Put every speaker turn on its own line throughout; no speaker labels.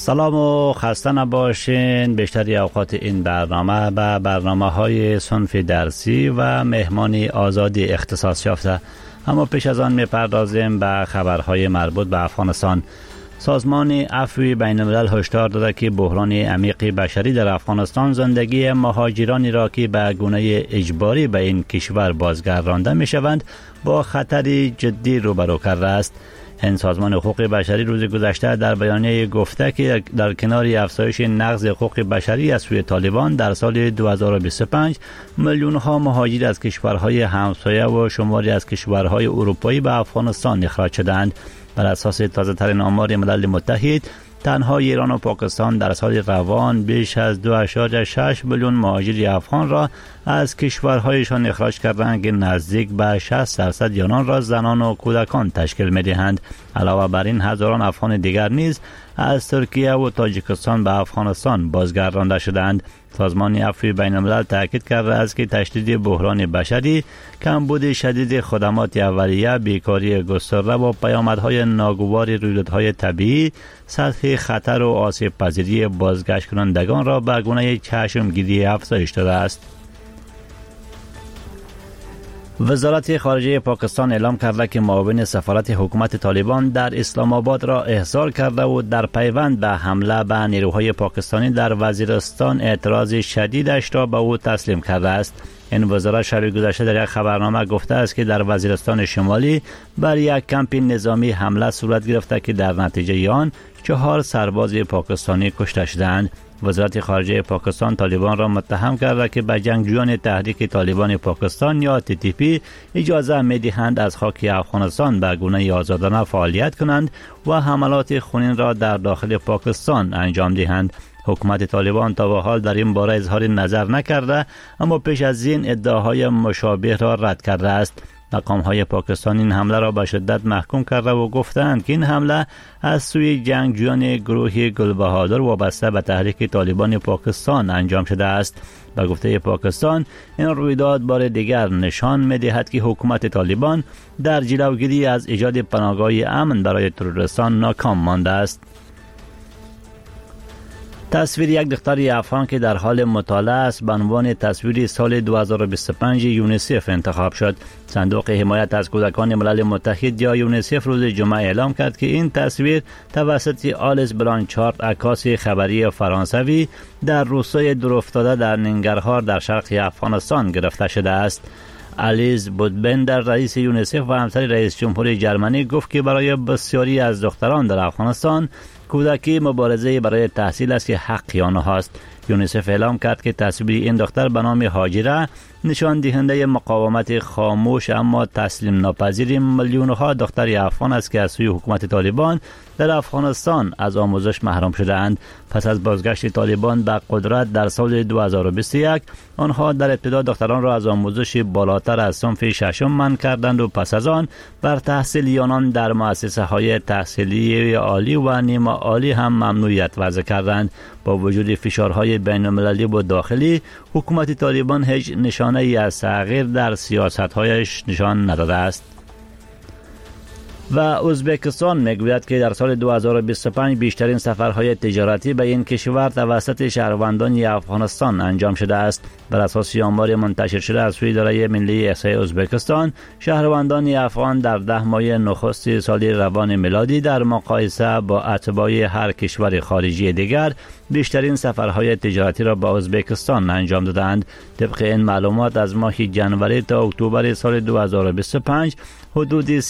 سلام و خسته نباشین. بیشتری اوقات این برنامه به برنامه‌های صنف درسی و مهمانی آزادی اختصاص یافته. اما پیش از آن می‌پردازیم به خبرهای مربوط به افغانستان. سازمان عفو بین‌الملل هشدار داده که بحران عمیق بشری در افغانستان زندگی مهاجرانی را که به گونه اجباری به این کشور بازگردانده می‌شوند با خطری جدی روبرو کرده است. این سازمان حقوق بشری روز گذشته در بیانیه گفته که در کنار افزایش نقض حقوق بشری از سوی طالبان در سال 2025 میلیون‌ها مهاجر از کشورهای همسایه و شماری از کشورهای اروپایی به افغانستان اخراج شدند. بر اساس تازه‌ترین آمار ملل متحد، تنها ایران و پاکستان در سال روان بیش از 2.6 میلیون مهاجر افغان را از کشورهایشان اخراج کردند که نزدیک به 60% آنان را زنان و کودکان تشکیل می‌دهند. علاوه بر این هزاران افغان دیگر نیز از ترکیه و تاجیکستان به افغانستان بازگردانده شدند. سازمان عفو بین‌الملل تاکید کرده است که تشدید بحران بشری، کمبود شدید خدمات اولیه، بیکاری گسترده و پیامدهای ناگوار رویدادهای طبیعی سطح خطر و آسیب پذیری بازگشت کنندگان را به گونه چشمگیری افزایش داده است. وزارت خارجه پاکستان اعلام کرده که معاون سفارت حکومت طالبان در اسلام آباد را احضار کرده و در پیوند به حمله به نیروهای پاکستانی در وزیرستان اعتراض شدیدش را به او تسلیم کرده است. این وزارت شب گذشته در یک خبرنامه گفته است که در وزیرستان شمالی بر یک کمپ نظامی حمله صورت گرفته که در نتیجه آن 4 سرباز پاکستانی کشته شدند. وزارت خارجه پاکستان طالبان را متهم کرده که به جنگجویان تحریک طالبان پاکستان یا TTP اجازه می‌دهند از خاک افغانستان به گونه آزادانه فعالیت کنند و حملات خونین را در داخل پاکستان انجام دهند. حکومت طالبان تا به حال در این باره اظهار نظر نکرده، اما پیش از این ادعاهای مشابه را رد کرده است. مقام‌های پاکستان این حمله را به شدت محکوم کرده و گفتند که این حمله از سوی جنگجویان گروه گلبهادر وابسته به تحریک طالبان پاکستان انجام شده است. به گفته پاکستان، این رویداد بار دیگر نشان می‌دهد که حکومت طالبان در جلوگیری از ایجاد پناهگاه امن برای تروریستان ناکام مانده است. تصویر یک دختر افغان که در حال مطالعه است به عنوان تصویر سال 2025 یونیسف انتخاب شد. صندوق حمایت از کودکان ملل متحد یا یونیسف روز جمعه اعلام کرد که این تصویر توسط آلیس برانچارد، عکاس خبری فرانسوی، در روستای دورافتاده در ننگرهار در شرق افغانستان گرفته شده است. آلیس بودبندر، رئیس یونیسف و همسر رئیس جمهور جرمنی، گفت که برای بسیاری از دختران در افغانستان کودکی مبارزه برای تحصیل است که حق آنهاست. یونیسف اعلام کرد که تصویر این دختر به نام هاجره نشان دهنده مقاومت خاموش اما تسلیم ناپذیر میلیون‌ها دختر افغان است که از سوی حکومت طالبان در افغانستان از آموزش محروم شده‌اند. پس از بازگشت طالبان به قدرت در سال 2021 آنها در ابتدا دختران را از آموزش بالاتر از صنف ششم منع کردند و پس از آن بر تحصیل آنان در مؤسسه‌های تحصیلی عالی و نیمه عالی هم ممنوعیت وضع کردند. با وجود فشارهای بین‌المللی و داخلی، حکومت طالبان هیچ نشانه ای از تغییر در سیاست‌هایش نشان نداده است. و ازبکستان میگوید که در سال 2025 بیشترین سفرهای تجارتی به این کشور توسط شهروندان افغانستان انجام شده است. بر اساس آمار منتشر شده از سوی اداره ملی احصای ازبکستان، شهروندان افغان در 10 ماه نخست سال روان میلادی در مقایسه با اتباع هر کشور خارجی دیگر بیشترین سفرهای تجارتی را به ازبکستان انجام دادند. طبق این معلومات از ماه جنوری تا اکتبر سال 2025 حدود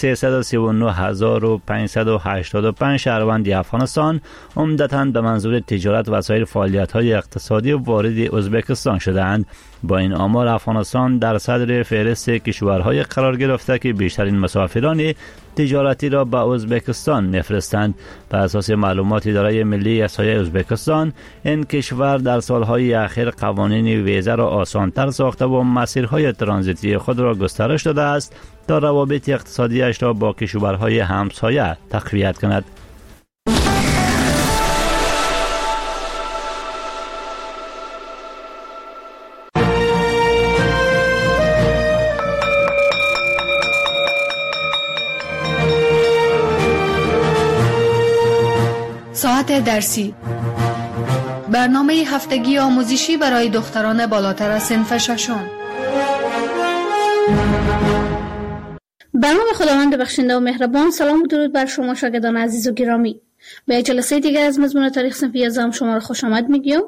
339,585 شهروند افغانستان عمدتاً به منظور تجارت و سایر فعالیت‌های اقتصادی وارد ازبکستان شدند. با این آمار افغانستان در صدر فهرست کشورهای قرار گرفته که بیشترین مسافران تجارتی را به ازبکستان می‌فرستند. بر اساس معلومات اداره ملی احصای ازبکستان، این کشور در سالهای اخیر قوانین ویزا را آسان‌تر ساخته و مسیرهای ترانزیتی خود را گسترش داده است تا روابط اقتصادیش را با کشورهای همسایه تقویت کند.
ساعت درسی، برنامه هفتگی آموزشی برای دختران بالاتر از صنف ششم.
به نام خداوند بخشنده و مهربان. سلام و درود بر شما شاگردان عزیز و گرامی. به جلسه دیگر از مضمون تاریخ صنف 11 شما را خوش آمد میگیم.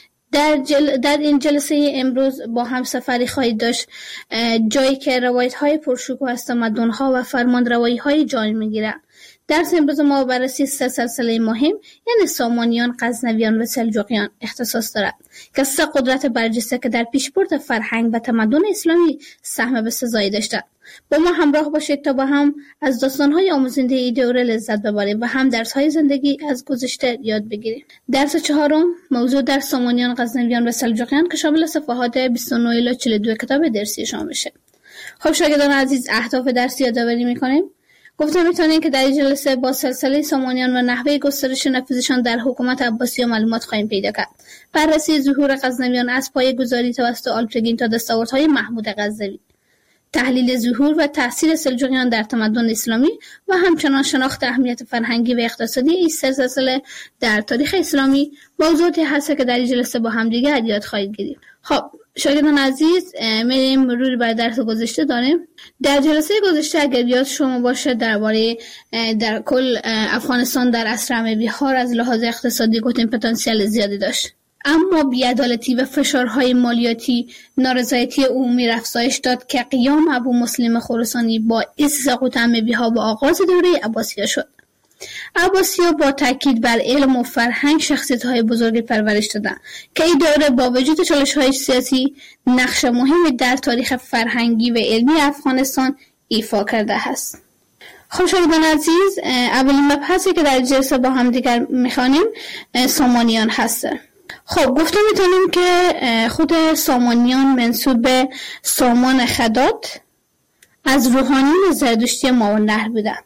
در این جلسه امروز با هم سفری خواهید داشت، جایی که روایت‌های پرشکوه از تمدن‌ها و فرمانروایی‌های جای می‌گیرد. درس امروز ما بررسی 3 سلسله مهم، یعنی سامانیان، غزنویان و سلجوقیان اختصاص دارد که 3 قدرت برجسته که در پیشبرد فرهنگ و تمدن اسلامی سهم بسزایی داشتند. با ما همراه باشید تا با هم از داستان‌های آموزنده این دوره لذت ببریم و هم درس‌های زندگی از گذشته یاد بگیریم. درس 4 موضوع در سامانیان، غزنویان و سلجوقیان که شامل صفحات 29 الی 42 کتاب درسی شما میشه. خب شاگردان عزیز، اهداف درس یادآوری می‌کنیم. گفتم میتونیم که در این جلسه با سلسله سامانیان و نحوه گسترش نفوذشان در حکومت عباسی و معلومات خواهیم پیدا کرد. بررسی ظهور غزنویان از پایه‌گذاری توسط آلپتگین تا دستاوردهای محمود غزنوی، تحلیل ظهور و تأثیر سلجوقیان در تمدن اسلامی و همچنان شناخت اهمیت فرهنگی و اقتصادی این 3 سلسله در تاریخ اسلامی موضوعاتی هست که در این جلسه با هم دیگه یاد خواهید گرفت. خب شاگردان عزیز، میریم مروری بر درس گذشته داریم. در جلسه گذشته اگر یاد شما باشه درباره در کل افغانستان در عصر اموی‌ها از لحاظ اقتصادی گفتیم پتانسیل زیادی داشت، اما بی‌عدالتی و فشارهای مالیاتی نارضایتی عمومی افزایش داد که قیام ابو مسلم خراسانی باعث سقوط اموی‌ها با آغاز دوره عباسیه شد. عباسی‌ها با تاکید بر علم و فرهنگ شخصیت‌های بزرگی پرورش دادند که این دوره با وجود چالش‌های سیاسی نقش مهمی در تاریخ فرهنگی و علمی افغانستان ایفا کرده است. خب شاگردان عزیز، اولین مبحثی که در جلسه با هم دیگر می‌خوانیم سامانیان هست. خب گفتم میتونیم که خود سامانیان منسوب به سامان خدات از روحانیون زرتشتی ماوراءالنهر بودند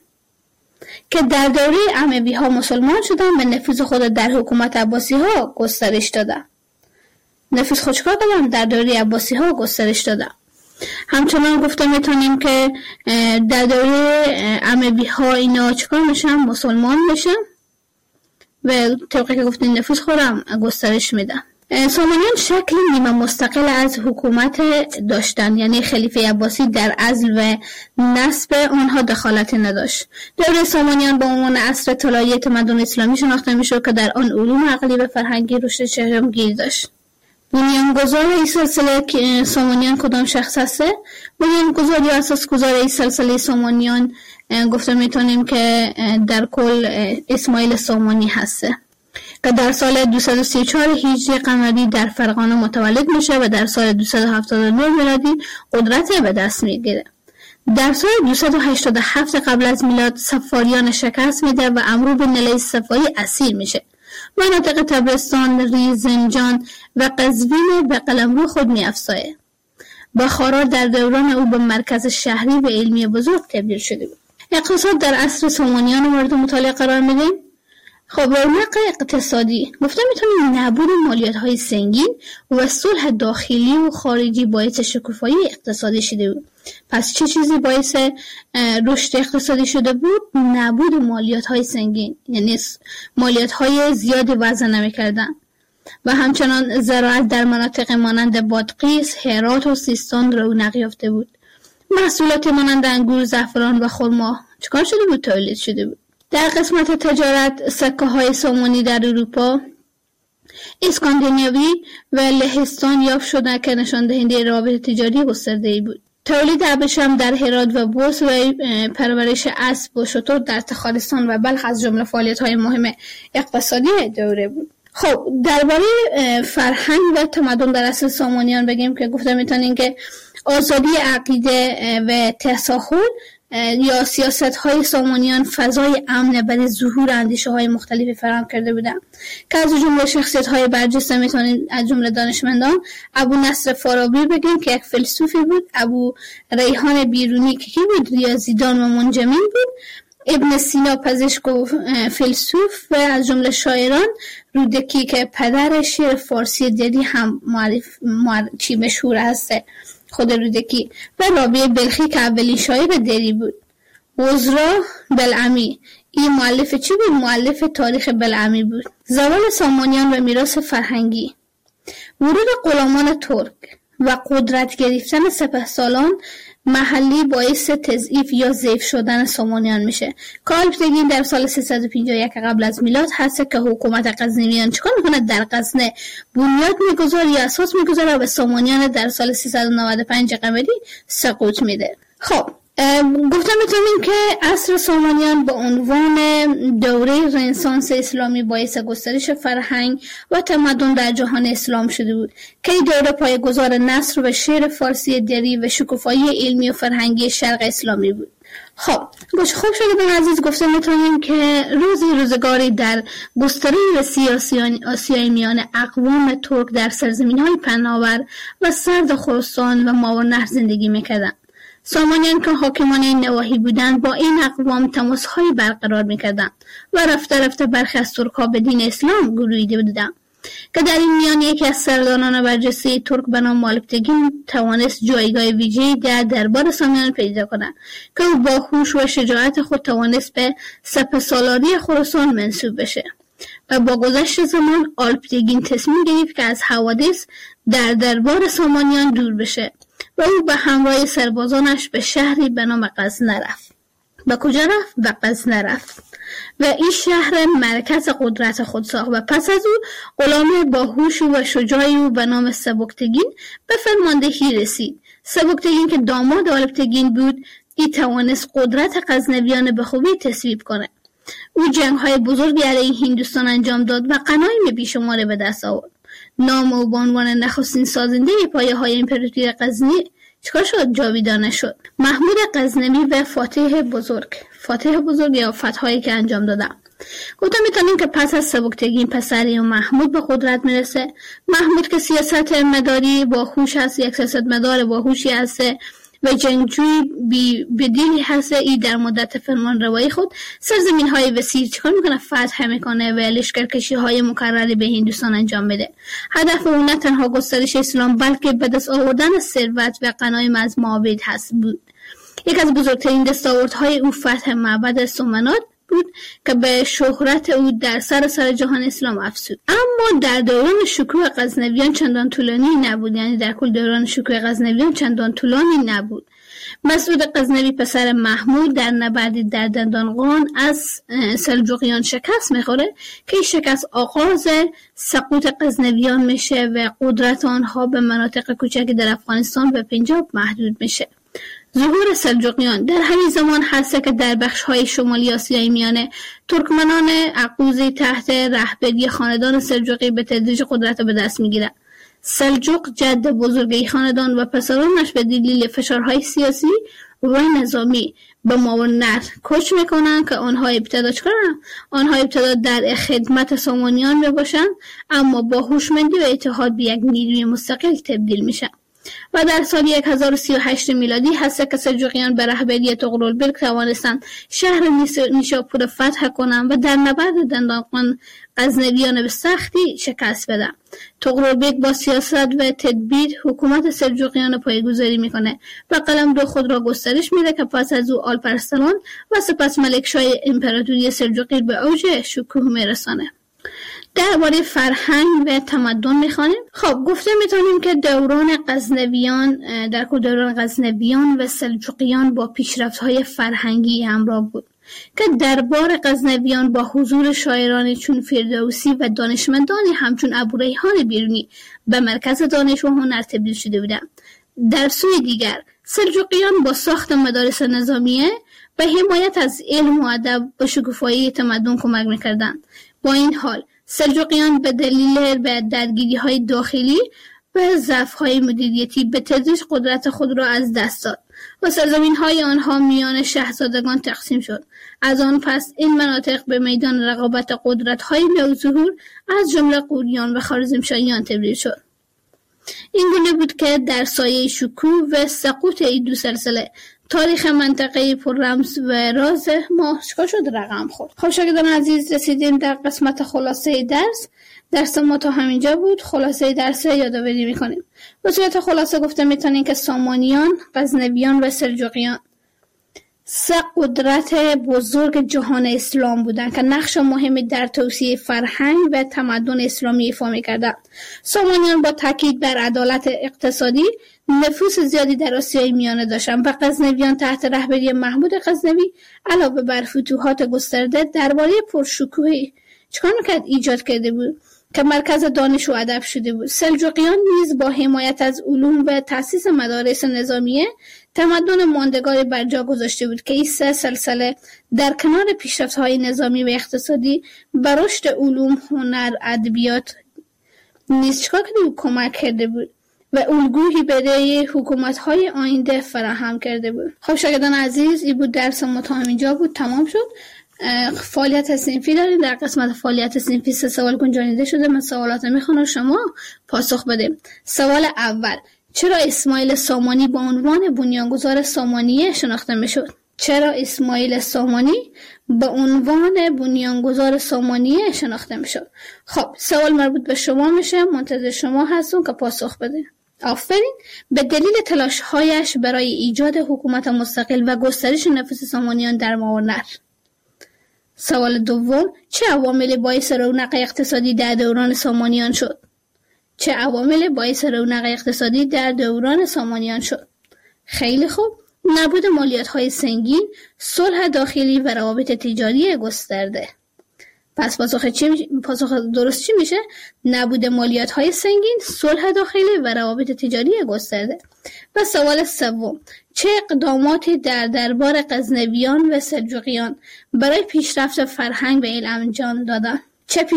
که در دوره اموی‌ها مسلمان شدند و نفوذ خود در حکومت عباسی‌ها گسترش دادند. نفوذ خود چکار کردند؟ در دوره عباسی‌ها گسترش دادند. همچنان گفتم میتونیم که در دوره اموی‌ها اینا چکار میشن؟ مسلمان میشن و طبقی که گفتیم نفوذ خودم گسترش میدن. سامانیان شکل نیمه مستقل از حکومت داشتن، یعنی خلیفه عباسی در عزل و نصب آنها دخالت نداشت. دوره سامانیان با عنوان عصر طلایی تمدن اسلامی شناخته میشد که در آن علوم عقلی و فرهنگی رشد چشمگیر داشت. بنیانگذار این سلسله سامانیان کدام شخص هسته؟ بنیانگذار یا اساسگذار این سلسله سامانیان گفته میتونیم که در کل اسماعیل سامانی هسته که در سال 234 هجری قمری در فرغانه متولد میشه و در سال 279 میلادی قدرت به دست میگیره. در سال 287 قبل از میلاد صفاریان شکست میده و امرو بن الیث صفاری اسیر میشه. مناطق تبرستان، ریزنجان و قزوین به قلمرو خود میافزایه. بخارا در دوران او به مرکز شهری و علمی بزرگ تبدیل شده بود. اقتصاد در عصر سامانیان مورد مطالعه قرار میدیم. خب رونق اقتصادی گفته میتونیم نبود مالیات‌های سنگین و صلح داخلی و خارجی باعث شکوفایی اقتصادی شده بود. پس چه چیزی باعث رشد اقتصادی شده بود؟ نبود مالیات‌های سنگین، یعنی مالیات‌های زیادی وضع نمی‌کردن و همچنان زراعت در مناطق مانند بادغیس، هرات و سیستان رونق یافته بود. محصولات مانند انگور، زعفران و خرما چکار شده بود؟ تولید شده بود. در قسمت تجارت سکه‌های سامانی در اروپا، اسکاندیناوی و لهستان یافت شدند که نشان دهنده روابط تجاری گسترده‌ای بود. تولید ابریشم در هرات و بوس و پرورش اسب و شتر در تخارستان و بلخ از جمله فعالیت‌های مهم اقتصادی دوره بود. خب درباره فرهنگ و تمدن در عصر سامانیان بگیم که گفته میتونیم که آزادی عقیده و تساهل یا سیاست‌های سامانیان فضای امن برای ظهور اندیشه‌های مختلفی فراهم کرده بودند که از جمله شخصیت‌های برجسته میتونیم از جمله دانشمندان ابو نصر فارابی بگیم که یک فیلسوفی بود، ابو ریحان بیرونی که بود ریاضیدان و منجمین بود، ابن سینا پزشک و فیلسوف و از جمله شاعران رودکی که پدر شعر فارسی دری هم مشهور هسته خود رودکی و رابعه بلخی که اولین شاعر دری بود. وزرا بلعمی این مؤلف چی بود؟ مؤلف تاریخ بلعمی بود. زوال سامانیان و میراث فرهنگی. ورود غلامان ترک و قدرت گرفتن سپهسالار محلی باعث تضعیف یا ضعیف شدن سامانیان میشه. آلپتگین در سال 351 قبل از میلاد هست که حکومت غزنویان چیکار میکنه؟ در غزنه بنیاد میگذاره یا اساس میگذاره و سامانیان در سال 395 قمری سقوط میده. خب گفتم میتونیم که عصر سامانیان به عنوان دوره رنسانس اسلامی باعث گسترش فرهنگ و تمدن در جهان اسلام شده بود که این دوره پایه‌گذار نثر و شعر فارسی دری و شکوفایی علمی و فرهنگی شرق اسلامی بود. خب خوب شده عزیز، گفتم میتونیم که روزگاری در گستره سیاسی آسیای میان اقوام ترک در سرزمین‌های پهناور و سرد خراسان و ماورالنهر زندگی میکردند. سامانیان که حاکمان این نواحی بودند با این اقوام تماس‌های برقرار می‌کردند و رفته رفته برخی از ترک‌ها به دین اسلام گرویده بودند که در این میان یکی از سرداران برجسته ترک به نام آلپتگین توانست جایگاه ویژه‌ای در دربار سامانیان پیدا کند که او با هوش و شجاعت خود توانست به سپهسالاری خراسان منسوب بشه و با گذشت زمان آلپتگین تصمیم گرفت که از حوادث در دربار سامانیان دور بشه و او به همراه سربازانش به شهری به نام غزنه رفت. به کجا رفت؟ به غزنه رفت و این شهر مرکز قدرت خود ساخت و پس از او غلام باهوش و شجاعی او به نام سبکتگین به فرماندهی رسید. سبکتگین که داماد آلپتگین بود، این توانست قدرت غزنویان به خوبی تصویب کنه. او جنگ‌های بزرگی علیه هندوستان انجام داد و غنایم بیشمار به دست آورد. نام او به عنوان نخستین سازنده پایه‌های امپراتوری غزنی چیکار شد؟ جاویدانه شد. محمود غزنوی و فاتح بزرگ یا فتح‌هایی که انجام دادن. گفتم میتونیم که پس از سبکتگین پسری و محمود به قدرت میرسه. محمود که سیاست مداری باهوش هست، یک سیاست مدار باهوشی هست و جنگجوی بدیلی هست. ای در مدت فرمان روایی خود سرزمین های وسیع چیکار میکنه؟ فتح میکنه و لشکرکشی های مکرری به هندوستان انجام میده. هدف اون نه تنها گسترش اسلام بلکه به دست آوردن ثروت و غنایم از معابد هست بود. یک از بزرگترین دستاوردهای او فتح معبد سومنات بود که به شهرت او در سراسر جهان اسلام افزود. اما در دوران شکوه غزنویان چندان طولانی نبود، یعنی در کل دوران شکوه غزنویان چندان طولانی نبود. مسعود غزنوی پسر محمود در نبردی در دندانقان از سلجوقیان شکست میخوره که شکست آغاز سقوط غزنویان میشه و قدرت آنها به مناطق کوچکی در افغانستان و پنجاب محدود میشه. ظهور سلجوقیان در همین زمان هست که در بخش‌های شمالی آسیای میانه ترکمنان اقوزی تحت رهبری خاندان سلجوقی به تدریج قدرت به دست میگیرند. سلجوق جد بزرگی خاندان و پسرانش به دلیل فشارهای سیاسی و نظامی به ماورالنهر کوچ میکنند که آنها ابتدا در خدمت سامانیان میباشند، اما با هوشمندی و اتحاد به یک نیروی مستقل تبدیل میشن. و در سال 1038 میلادی هست که سلجوقیان به رهبری طغرلبک توانستند شهر نیشاپور فتح کنند و در نبرد دندانقان غزنویان به سختی شکست بدن. طغرلبک با سیاست و تدبیر حکومت سلجوقیان پایه‌گذاری میکنه و قلمرو خود را گسترش میده که پس از او آلپارسلان و سپس ملکشاه امپراتوری سلجوقی به اوج شکوه میرسانه. درباره فرهنگ و تمدن میخوانیم. خب گفته میتونیم که دوران غزنویان و سلجوقیان با پیشرفت‌های فرهنگی همراه بود که دربار غزنویان با حضور شاعرانی چون فردوسی و دانشمندانی همچون ابوریحان بیرونی به مرکز دانش و هنر تبدیل شده بودند. در سوی دیگر سلجوقیان با ساخت مدارس نظامیه و حمایت از علم و ادب به شکوفایی تمدن کمک میکردند. با این حال سلجوقیان به دلیل درگیری‌های داخلی و ضعف‌های مدیریتی به تدریج قدرت خود را از دست داد و سرزمین‌های آنها میان شاهزادگان تقسیم شد. از آن پس این مناطق به میدان رقابت قدرت‌های نوظهور از جمله غوریان و خوارزمشاهیان تبدیل شد. این گونه بود که در سایه شکوه و سقوط این دو سلسله تاریخ منطقه پر رمز و راز ما شد رقم خورد. خب شاگردان عزیز، رسیدیم در قسمت خلاصه درس ما تا همینجا بود. خلاصه درس یادآوری میکنیم. به صورت خلاصه گفته میتونیم که سامانیان، غزنویان و سلجوقیان سه قدرت بزرگ جهان اسلام بودند که نقش مهمی در توسعه فرهنگ و تمدن اسلامی ایفا می‌کردند. سامانیان با تاکید بر عدالت اقتصادی نفوذ زیادی در آسیای میانه داشتند و غزنویان تحت رهبری محمود غزنوی علاوه بر فتوحات گسترده درباره پرشکوهی چکار می‌کرد ایجاد کرده بود که مرکز دانش و ادب شده بود. سلجوقیان نیز با حمایت از علوم و تأسیس مدارس نظامیه تمدن ماندگاری بر جا گذاشته بود که این سه سلسله در کنار پیشرفت‌های نظامی و اقتصادی بر رشد علوم، هنر، ادبیات نیز چکار کرده بود؟ کمک کرده بود و الگویی برای حکومت‌های آینده فراهم کرده بود. خب شاگردان عزیز، این بود درس ما تا همینجا بود، تمام شد. فعالیت صنفی داریم. در قسمت فعالیت صنفی 3 سوال گنجانیده شده. من سوالات میخونم، شما پاسخ بده. سوال اول: چرا اسماعیل سامانی با عنوان بنیانگذار سامانیه شناخته میشد؟ چرا اسماعیل سامانی با عنوان بنیانگذار سامانیه شناخته میشد؟ خب سوال مربوط به شما میشه، منتظر شما هستم که پاسخ بده. آفرین. به دلیل تلاش‌هایش برای ایجاد حکومت مستقل و گسترش نفوذ سامانیان در ماورنر. سوال دوم: چه عواملی باعث رونق اقتصادی در دوران سامانیان شد؟ چه عواملی باعث رونق اقتصادی در دوران سامانیان شد؟ خیلی خوب. نبود مالیات‌های سنگین، صلح داخلی و روابط تجاری گسترده. پس پاسخ درست چی میشه؟ نبود مالیات‌های سنگین، صلح داخلی و روابط تجاری گسترده. و سوال سوم: چه اقداماتی در دربار غزنویان و سلجوقیان برای پیشرفت فرهنگ و علم انجام دادند؟ چه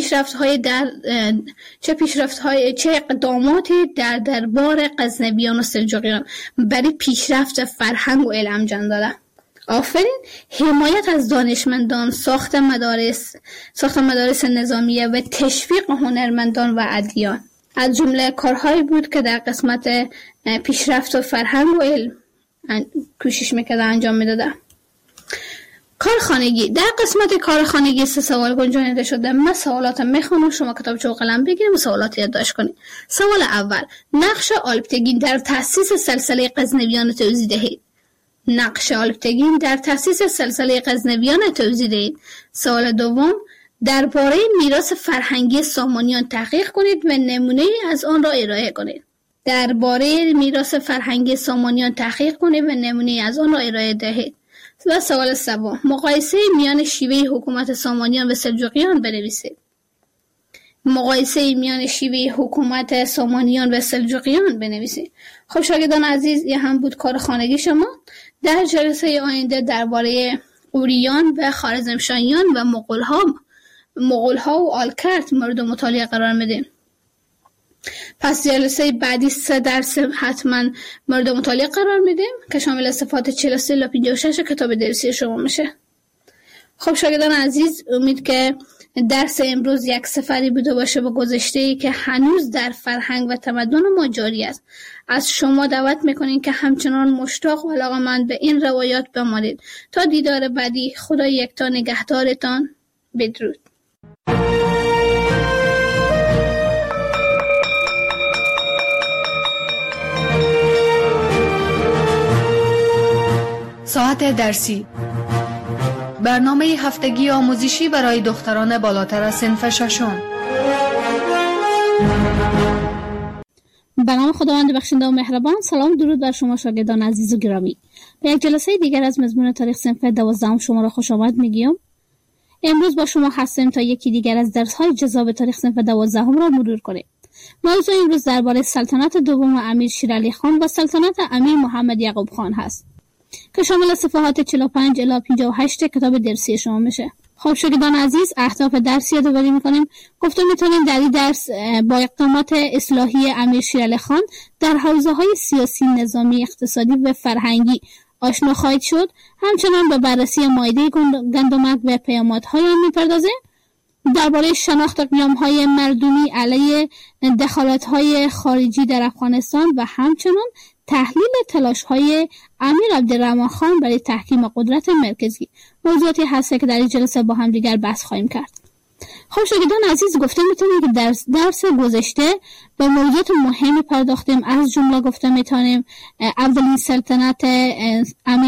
اقداماتی در دربار غزنویان و سلجوقیان برای پیشرفت فرهنگ و علم انجام دادند؟ آفرین. حمایت از دانشمندان، ساخت مدارس نظامیه و تشویق هنرمندان و ادیان از جمله کارهایی بود که در قسمت پیشرفت و فرهنگ و علم کوشش میکرده انجام میداده. کارخانگی. در قسمت کارخانگی 3 سوال گنجانیده شده. من سوالات میخونم، شما کتابچه و قلم بگیرید و سوالات یادداشت کنید. سوال اول: نقش آلپتگین در تأسیس سلسله غزنویان توضیح دهید. نقش آلپتگین در تأسیس سلسله غزنویان توضیح دهید. سوال دوم: درباره میراث فرهنگی سامانیان تحقیق کنید و نمونه‌ای از آن را ارائه کنید. درباره میراث فرهنگی سامانیان تحقیق کنید و نمونه‌ای از آن را ارائه دهید. و سوال سوم: مقایسه میان شیوه حکومت سامانیان و سلجوقیان بنویسید. مقایسه میان شیوه حکومت سامانیان و سلجوقیان بنویسید. خب شاگردان عزیز، این هم بود کار خانگی شما. در جلسه آینده درباره اوریان و خوارزمشاهیان و مغول‌ها و آلکرت مورد مطالعه قرار میدیم. پس جلسه بعدی 3 درس حتما مورد مطالعه قرار میدیم که شامل صفحات 43 تا 56 کتاب درسی شما میشه. خب شاگردان عزیز، امید که درس امروز یک سفری بوده باشه به گذشته‌ای که هنوز در فرهنگ و تمدن ما جاری است. از شما دعوت میکنیم که همچنان مشتاق و علاقه‌مند به این روایات بمانید. تا دیدار بعدی، خدا یکتا نگهدارتان. بدرود.
ساعت درسی، برنامه هفتگی آموزشی برای دختران بالاتر از صنف 6.
به نام خداوند بخشنده و مهربان. سلام درود بر شما شاگردان عزیز و گرامی. به یک جلسه دیگر از مضمون تاریخ صنف 12 شما را خوش آمد میگیم. امروز با شما هستیم تا یکی دیگر از درس‌های جذاب تاریخ صنف 12 را مرور کنیم. موضوع امروز درباره سلطنت دوم امیر شیرعلی خان و سلطنت امیر محمد یعقوب خان هست که شامل صفحات 45 الی 58 کتاب درسی شما میشه. خب شاگردان عزیز، اهداف درس یادآوری میکنیم. گفتم میتونیم در این درس با اقدامات اصلاحی امیر شیرعلی خان در حوزه‌های سیاسی، نظامی، اقتصادی و فرهنگی آشنا خواهید شد. همچنان به بررسی مائده گندمک و پیامدهای آن میپردازیم. درباره شناخت قیام‌های مردمی علیه دخالت‌های خارجی در افغانستان و همچنان تحلیل تلاش‌های امیر عبدالرحمن خان برای تحکیم قدرت مرکزی موضوعاتی هست که در این جلسه با هم دیگر بحث خواهیم کرد. خب شاگردان عزیز، گفتم میتونیم که درس گذشته به موضوعات مهمی پرداختیم. از جمله گفتم میتونیم اولین سلطنت امیر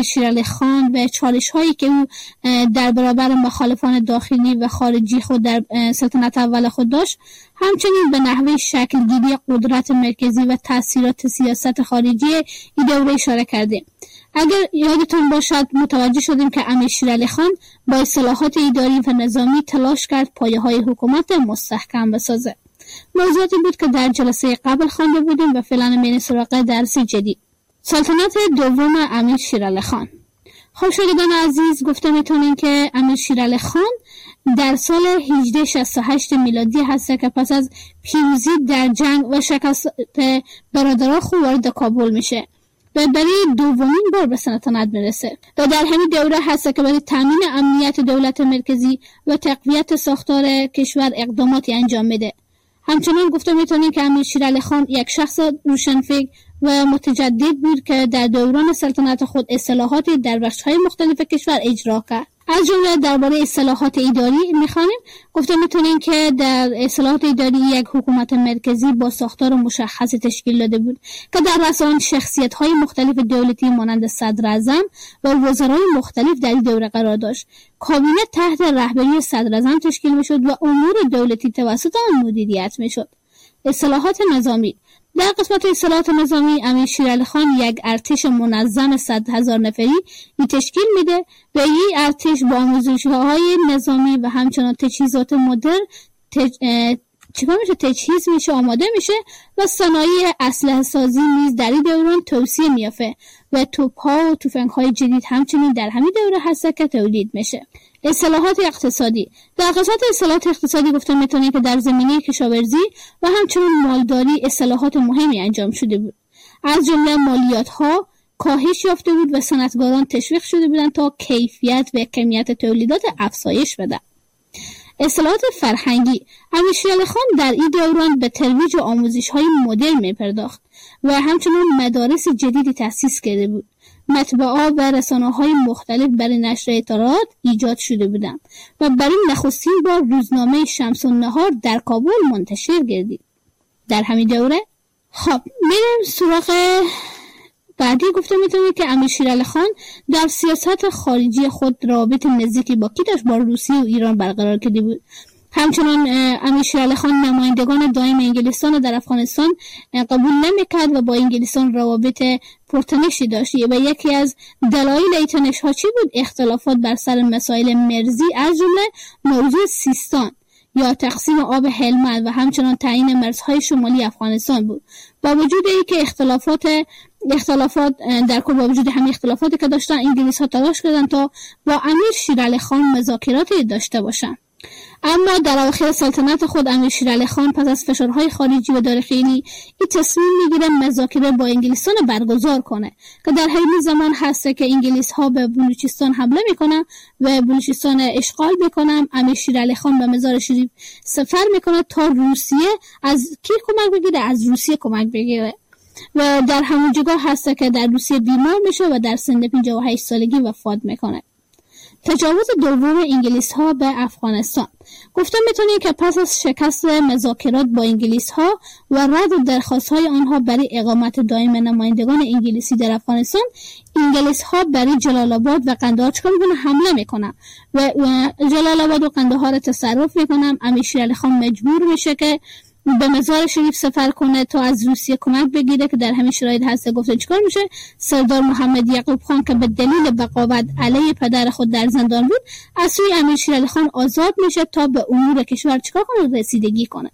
امیر شیرعلی خان و چالش‌هایی که او در برابر مخالفان داخلی و خارجی خود در سلطنت اول خود داشت، همچنین به نحوه شکلگیری قدرت مرکزی و تأثیرات سیاست خارجی این دوره اشاره کرده. اگر یادتون باشد متوجه شدیم که امیر شیرعلی خان با اصلاحات اداری و نظامی تلاش کرد پایه‌های حکومت مستحکم بسازه. موضوعاتی بود که در جلسه قبل خوانده بودیم و فعلا میریم سراغ درس جدید. سلطنت دوم امیر شیرعلی خان. خب شاگردان عزیز، گفته میتونیم که امیر شیرعلی خان در سال 1868 میلادی هست که پس از پیروزی در جنگ و شکست برادران خود وارد کابل میشه و برای دومین بار به سلطنت میرسه و در همین دوره هست که برای تامین امنیت دولت مرکزی و تقویت ساختار کشور اقداماتی انجام میده. همچنین گفته میتونیم که امیر شیرعلی خان یک شخص روشنفکر و متجدد بود که در دوران سلطنت خود اصلاحاتی در بخش‌های مختلف کشور اجرا کرد. از جمله درباره اصلاحات اداری میخوانیم. گفته میتونیم که در اصلاحات اداری یک حکومت مرکزی با ساختار مشخصی تشکیل داده بود که در رأس آن شخصیت‌های مختلف دولتی مانند صدر اعظم و وزرای مختلف در این دوره قرار داشت. کابینه تحت رهبری صدر اعظم تشکیل میشد و امور دولتی توسط آن مدیریت میشد. اصلاحات نظامی. در قسمت اصلاحات نظامی امیر شیرعلی خان یک ارتش منظم 100,000 نفری تشکیل میده و این ارتش با آموزش‌های نظامی و همچنان تجهیزات مدرن تجهیز میشه، آماده میشه و صنایع اسلحه سازی نیز در این دوران توسعه میافته و توپ‌ها و تفنگ‌های جدید همچنین در همین دوره هست که تولید میشه. اصلاحات اقتصادی. در قسمت اصلاحات اقتصادی گفته میتونیم که در زمینه کشاورزی و همچنین مالداری اصلاحات مهمی انجام شده بود. از جمله مالیات‌ها کاهش یافته بود و صنعتگران تشویق شده بودند تا کیفیت و کمیت تولیدات افزایش بده. اصلاحات فرهنگی. امیر شیرعلی خان در این دوران به ترویج آموزش‌های مدرن می‌پرداخت و همچنین مدارس جدیدی تأسیس کرده بود. مطبوعات و رسانه‌های مختلف برای نشر اطلاعات ایجاد شده بودند و برای نخستین بار روزنامه شمس النهار در کابل منتشر گردید. در همین دوره خب میریم سراغ بعدی. گفته میتونید که امیر شیرعلی خان در سیاست خارجی خود رابط نزدیکی با کی داشت؟ با روسیه و ایران برقرار کرده بود. همچنان امیر شیرعلی خان نمایندگان دائم انگلستان در افغانستان قبول نمیکرد و با انگلستان روابط پرتنشی داشت و یکی از دلایل این تنش‌ها چی بود؟ اختلافات بر سر مسائل مرزی، از جمله موضوع سیستان یا تقسیم آب هلمند و همچنان تعیین مرزهای شمالی افغانستان بود. با وجود اینکه اختلافات در کل با وجود همین اختلافاتی که داشتن، انگلیس‌ها تلاش کردند تا با امیر شیرعلی خان مذاکراتی داشته باشند. اما در اواخر سلطنت خود امیر شیرعلی خان پس از فشارهای خارجی و داخلی این تصمیم میگیره مذاکره با انگلیسان برگزار کنه که در همین زمان هست که انگلیس‌ها به بلوچستان حمله میکنن و بلوچستان اشغال میکنن. امیر شیرعلی خان به مزار شریف سفر میکنه تا روسیه از کی کمک بگیره؟ از روسیه کمک بگیره و در همون جگاه هست که در روسیه بیمار میشه و در سن 58 سالگی وفات میکنه. تجاوز دوم انگلیس‌ها به افغانستان. گفته میتونیم که پس از شکست مذاکرات با انگلیس‌ها و رد درخواست‌های آنها برای اقامت دائم نمایندگان انگلیسی در افغانستان، انگلیس‌ها برای جلال آباد و قندهار چیکار میکنن؟ حمله میکنن و جلال آباد و قندهار تصرف میکنن. امیر شیرعلی خان مجبور میشه که به مزار شریف سفر کنه تا از روسیه کمک بگیره که در همین شرایط هست. گفته چیکار میشه؟ سردار محمد یعقوب خان که به دلیل بغاوت علیه پدر خود در زندان بود، از سوی امیر شیرعلی خان آزاد میشه تا به امور کشور چیکار کنه؟ رسیدگی کنه.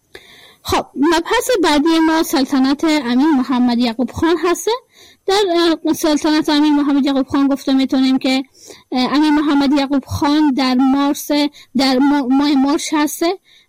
خب مبحث بعدی ما سلطنت امیر محمد یعقوب خان هست. در سلطنت امیر محمد یعقوب خان گفته میتونیم که امیر محمد یعقوب خان در ماه مارس هست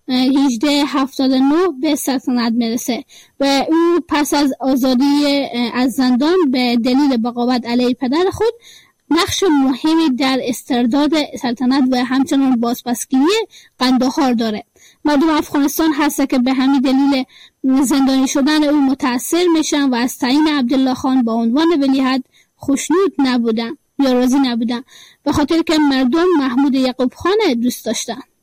1879 به سلطنت میرسه و او پس از آزادی از زندان به دلیل بغاوت علیه پدر خود نقش مهمی در استرداد سلطنت و همچنان بازپسگیری قندهار داره. مردم افغانستان هست که به همین دلیل زندانی شدن او متاثر میشن و از تعیین عبدالله خان با عنوان ولیعهد خوشنود نبودن یا راضی نبودن، به خاطر که مردم محمود یعقوب خان دوست داشتن.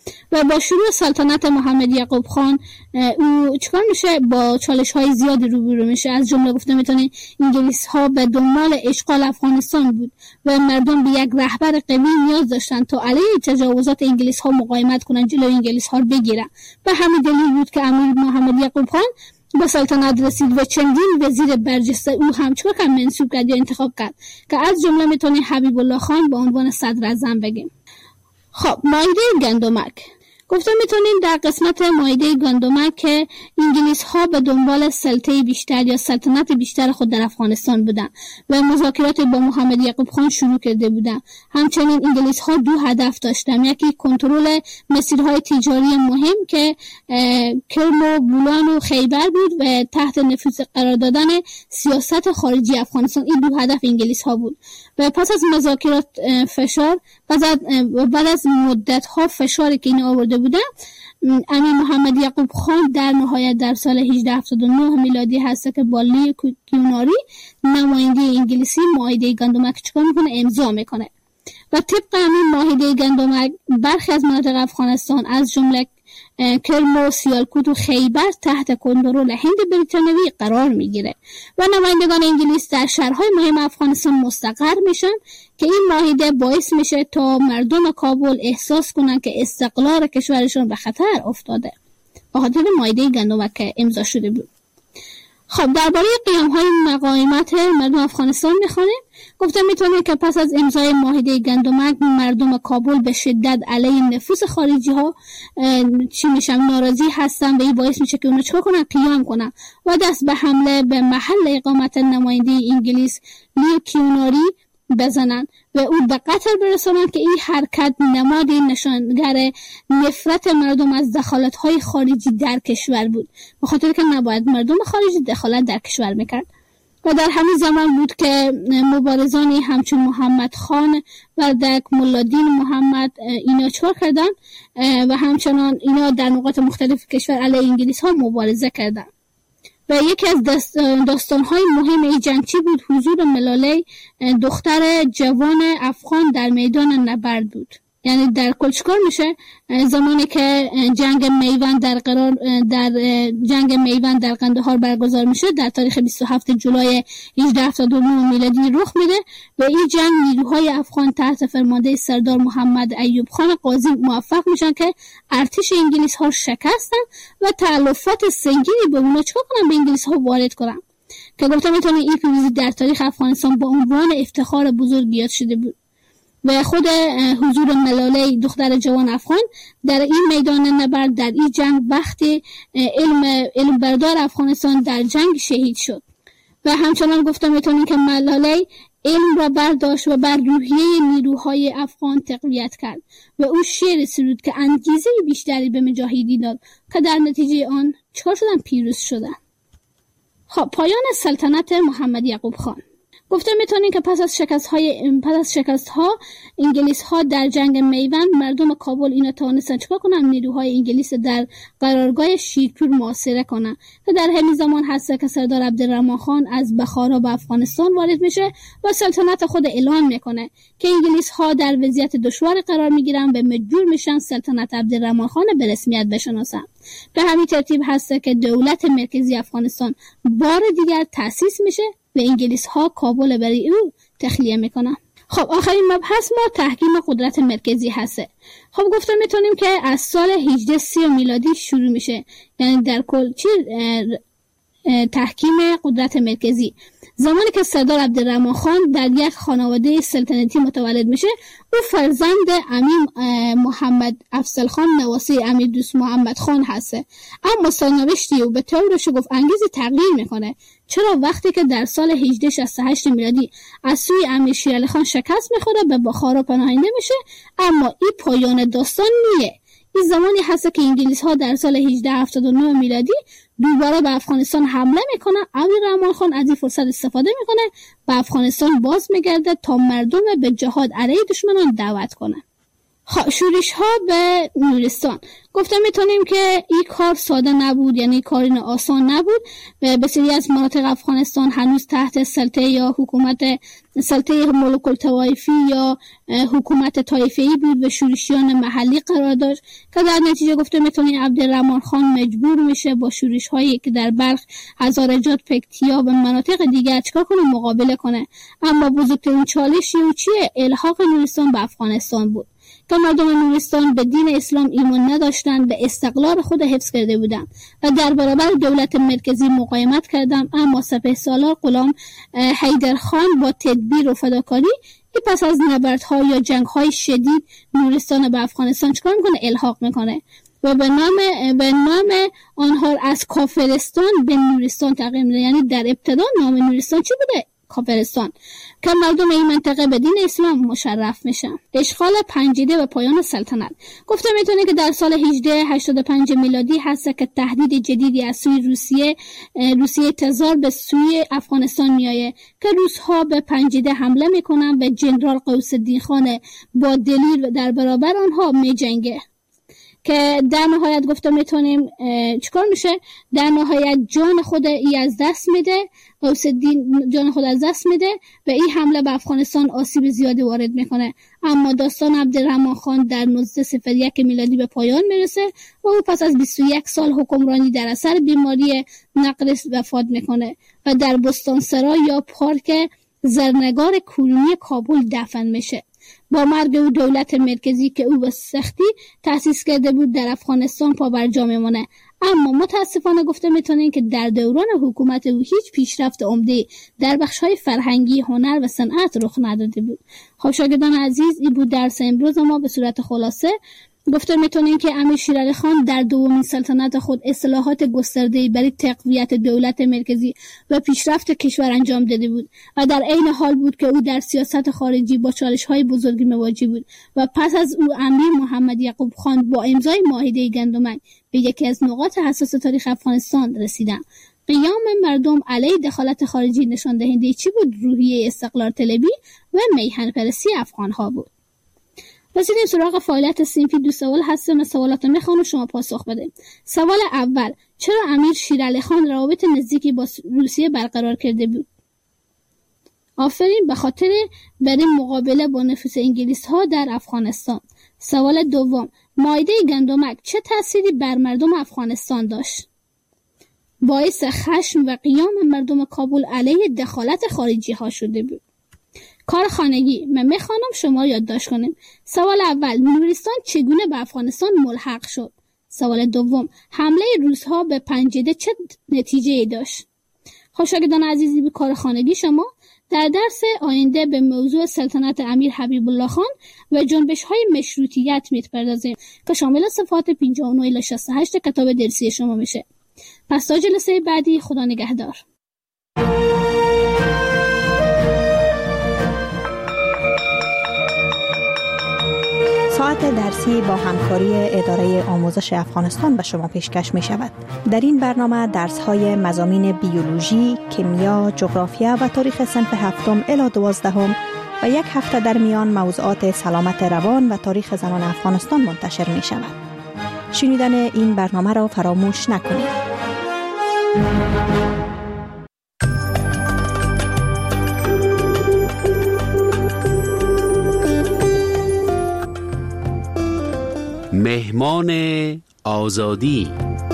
و با شروع سلطنت محمد یعقوب خان او چکار میشه؟ با چالش های زیادی روبرو میشه. از جمله گفته میتونین انگلیس ها به دنبال اشغال افغانستان بود و مردم به یک رهبر قوی نیاز داشتن تا علیه تجاوزات انگلیس ها مقاومت کنن، جلوی انگلیس ها رو بگیرن. به همین دلیل بود که امیر محمد یعقوب خان به سلطنت رسید و چندین وزیر برجسته او هم چکار کرد؟ منصوب کرد یا انتخاب کرد که از جمله میتونین حبیب الله خان به عنوان صدر اعظم بگیم. خب مائده گندمک گفتم میتونیم در قسمت مائده گندمک که انگلیس ها به دنبال سلطه بیشتر یا سلطنت بیشتر خود در افغانستان بودن و مذاکرات با محمد یعقوب خان شروع کرده بودن. همچنین انگلیس ها دو هدف داشتن، یکی کنترل مسیرهای تجاری مهم که کرم و بولان و خیبر بود و تحت نفوذ قرار دادن سیاست خارجی افغانستان. این دو هدف انگلیس ها بود و پس از مذاکرات فشار بعد از مدت ها فشاری که این آورده بودن، امیر محمد یعقوب خان در نهایت در سال 1879 میلادی هست که با لی کیوناری نماینده انگلیسی مائده گندمک چیکار میکنه؟ امضا میکنه و طبق همین مائده گندمک برخی از مناطق افغانستان از جمله کرم و سیالکوت و خیبر تحت کنترل هند بریتانیایی قرار میگیره و نمایندگان انگلیس در شهرهای مهم افغانستان مستقر میشن که این معاهده باعث میشه تا مردم کابل احساس کنن که استقلال کشورشون به خطر افتاده به خاطر معاهده گندمک که امضا شده بود. خب درباره قیام‌های مقاومت مردم افغانستان میخوانیم. گفتم میتونه که پس از امضای معاهده گندمک مردم کابل به شدت علیه نفوذ خارجی ها ناراضی هستن و این باعث میشه که اونا چیکار کنن؟ قیام کنن و دست به حمله به محل اقامت نماینده انگلیس لی کیوناری بزنن و او به قتل برسانن که این حرکت نماد نشانگر نفرت مردم از دخالت‌های خارجی در کشور بود، به خاطر که نباید مردم خارجی دخالت در کشور میکرد. و در همین زمان بود که مبارزانی همچون محمد خان و دک ملادین محمد اینا چکار کردن و همچنان اینا در نقاط مختلف کشور علیه انگلیس ها مبارزه کردن. و یکی از داستان‌های مهم این جنگ چی بود؟ حضور ملاله دختر جوان افغان در میدان نبرد بود. یعنی در کل چیکار میشه؟ زمانی که جنگ میوند در قندهار برگزار میشه در تاریخ 27 جولای 1879 میلادی رخ میده و این جنگ نیروهای افغان تحت فرمانده سردار محمد ایوب خان قاضی موفق میشن که ارتش انگلیس ها شکستن و تلفات سنگینی به اونا چیکار کنن؟ به انگلیس ها وارد کنن که گفتم میتونه این پیروزی در تاریخ افغانستان با عنوان افتخار بزرگ یاد شده بود. و خود حضور ملاله دختر جوان افغان در این میدان نبرد در این جنگ وقتی علم بردار افغانستان در جنگ شهید شد و همچنان گفتم میتونیم که ملاله علم را برداشت و بر روحیه نیروهای افغان تقویت کرد و او شعر سرود که انگیزه بیشتری به مجاهدی داد که در نتیجه آن چکار شدن؟ پیروز شدن. خب پایان سلطنت محمد یعقوب خان. گفتم میتونین که پس از شکست ها انگلیس ها در جنگ میوند مردم کابل اینا توانستن چکار کنن؟ نیروهای انگلیس در قرارگاه شیرپور محاصره کنن که در همین زمان هست که سردار عبدالرحمن خان از بخارا به افغانستان وارد میشه و سلطنت خود اعلان میکنه که انگلیس ها در وضعیت دشوار قرار میگیرن و مجبور میشن سلطنت عبدالرحمن خان به رسمیت بشناسن. به همین ترتیب هست که دولت مرکزی افغانستان بار دیگر تأسیس میشه و انگلیس ها کابل برای او تخلیه میکنن. خب آخرین مبحث ما تحکیم قدرت مرکزی هسته. خب گفتم میتونیم که از سال 1830 میلادی شروع میشه، یعنی در کل تحکیم قدرت مرکزی. زمانی که سردار عبدالرحمن خان در یک خانواده سلطنتی متولد میشه، او فرزند امیر محمد افضل خان نواسه امیر دوست محمد خان هسته، اما سرنوشتی او به طور شگفت انگیزی تغییر میکنه. چرا؟ وقتی که در سال 1868 میلادی از سوی امیر شیرعلی خان شکست میخوره به بخارا پناهنده میشه، اما این پایان داستان نیه. این زمانی هست که انگلیس ها در سال 1879 میلادی دوباره به افغانستان حمله میکنه. عبدالرحمن خان از این فرصت استفاده میکنه به افغانستان باز میگرده تا مردم به جهاد علیه دشمنان دعوت کنه. شورش ها به نورستان. گفته میتونیم که این کار ساده نبود، یعنی کاری آسان نبود. بسیاری از مناطق افغانستان هنوز تحت سلطه یا سلطه ملوک الطوایفی یا حکومت طایفه‌ای بود و شورشیان محلی قرار داشت که در نتیجه گفته میتونیم عبدالرحمن خان مجبور میشه با شورش هایی که در بلخ، هزارجات، پکتیا و مناطق دیگر چیکار کنه؟ مقابله کنه. اما بزرگترین چالشی و چیه؟ الحاق نورستان به افغانستان بود که مردم نورستان به دین اسلام ایمان نداشتند، به استقلال خود حفظ کرده بودند و در برابر دولت مرکزی مقاومت کردند. اما سپهسالار غلام حیدرخان با تدبیر و فداکاری پس از نبردها یا جنگ‌های شدید نورستان به افغانستان چیکار میکنه؟ الحاق میکنه و به نام آنها از کافرستان به نورستان تغییر میده. یعنی در ابتدا نام نورستان چی بوده؟ کافرستان، که مردم این منطقه به دین اسلام مشرف میشن. اشغال پنجیده و پایان سلطنت. گفته میتونه که در سال 1885 میلادی هست که تهدید جدیدی از سوی روسیه تزار به سوی افغانستان میایه که روس‌ها به پنجیده حمله میکنن و جنرال غوث‌الدین خان با دلیر در برابر آنها میجنگه که در نهایت گفته میتونیم چیکار میشه؟ در نهایت جان خود از دست میده، غوث‌الدین جان خود از دست میده و این حمله به افغانستان آسیب زیادی وارد میکنه. اما داستان عبدالرحمن خان در 1901 میلادی به پایان میرسه و او پس از 21 سال حکمرانی در اثر بیماری نقرس وفات میکنه و در بستانسرای یا پارک زرنگار کنونی کابل دفن میشه. با مرگ او دولت مرکزی که او به سختی تأسیس کرده بود در افغانستان پابرجا میمونه. اما متاسفانه گفته میتونین که در دوران حکومت او هیچ پیشرفت عمده در بخش‌های فرهنگی، هنر و صنعت رخ نداده بود. خب شاگردان عزیز، این بود درس امروز ما به صورت خلاصه. گفته میتونین که امیر شیرعلی خان در دومین سلطنت خود اصلاحات گسترده‌ای برای تقویت دولت مرکزی و پیشرفت کشور انجام داده بود و در عین حال بود که او در سیاست خارجی با چالش‌های بزرگی مواجه بود و پس از او امیر محمد یعقوب خان با امضای معاهده گندمک به یکی از نقاط حساس تاریخ افغانستان رسیدند. قیام مردم علیه دخالت خارجی نشان دهنده چی بود؟ روحیه استقلال طلبی و میهن پرستی افغان‌ها بود. رسیدیم سراغ فعالیت صنفی. 2 سوال هستن و سوالات میخوام شما پاسخ بده. سوال اول: چرا امیر شیرعلی خان روابط نزدیکی با روسیه برقرار کرده بود؟ آفرین، به خاطر برای مقابله با نفوذ انگلیس ها در افغانستان. سوال دوم: معاهده گندمک چه تأثیری بر مردم افغانستان داشت؟ باعث خشم و قیام مردم کابل علیه دخالت خارجی ها شده بود. کار خانگی من میخوانم شما یادداشت کنیم. سوال اول: نورستان چگونه به افغانستان ملحق شد؟ سوال دوم: حمله روس‌ها به پنجیده چه نتیجه‌ای داشت؟ خب شاگردان عزیزی، به کار خانگی شما در درس آینده به موضوع سلطنت امیر حبیب الله خان و جنبش‌های مشروطیت میپردازیم که شامل صفحات 59 الی 68 کتاب درسی شما میشه. پس تا جلسه بعدی، خدا نگهدار.
ساعت درسی با همکاری اداره آموزش افغانستان به شما پیشکش می شود. در این برنامه درس های مضامین بیولوژی، کیمیا، جغرافیا و تاریخ صنف 7 الی 12 و یک هفته در میان موضوعات سلامت روان و تاریخ زنان افغانستان منتشر می شود. شنیدن این برنامه را فراموش نکنید.
مهمان آزادی.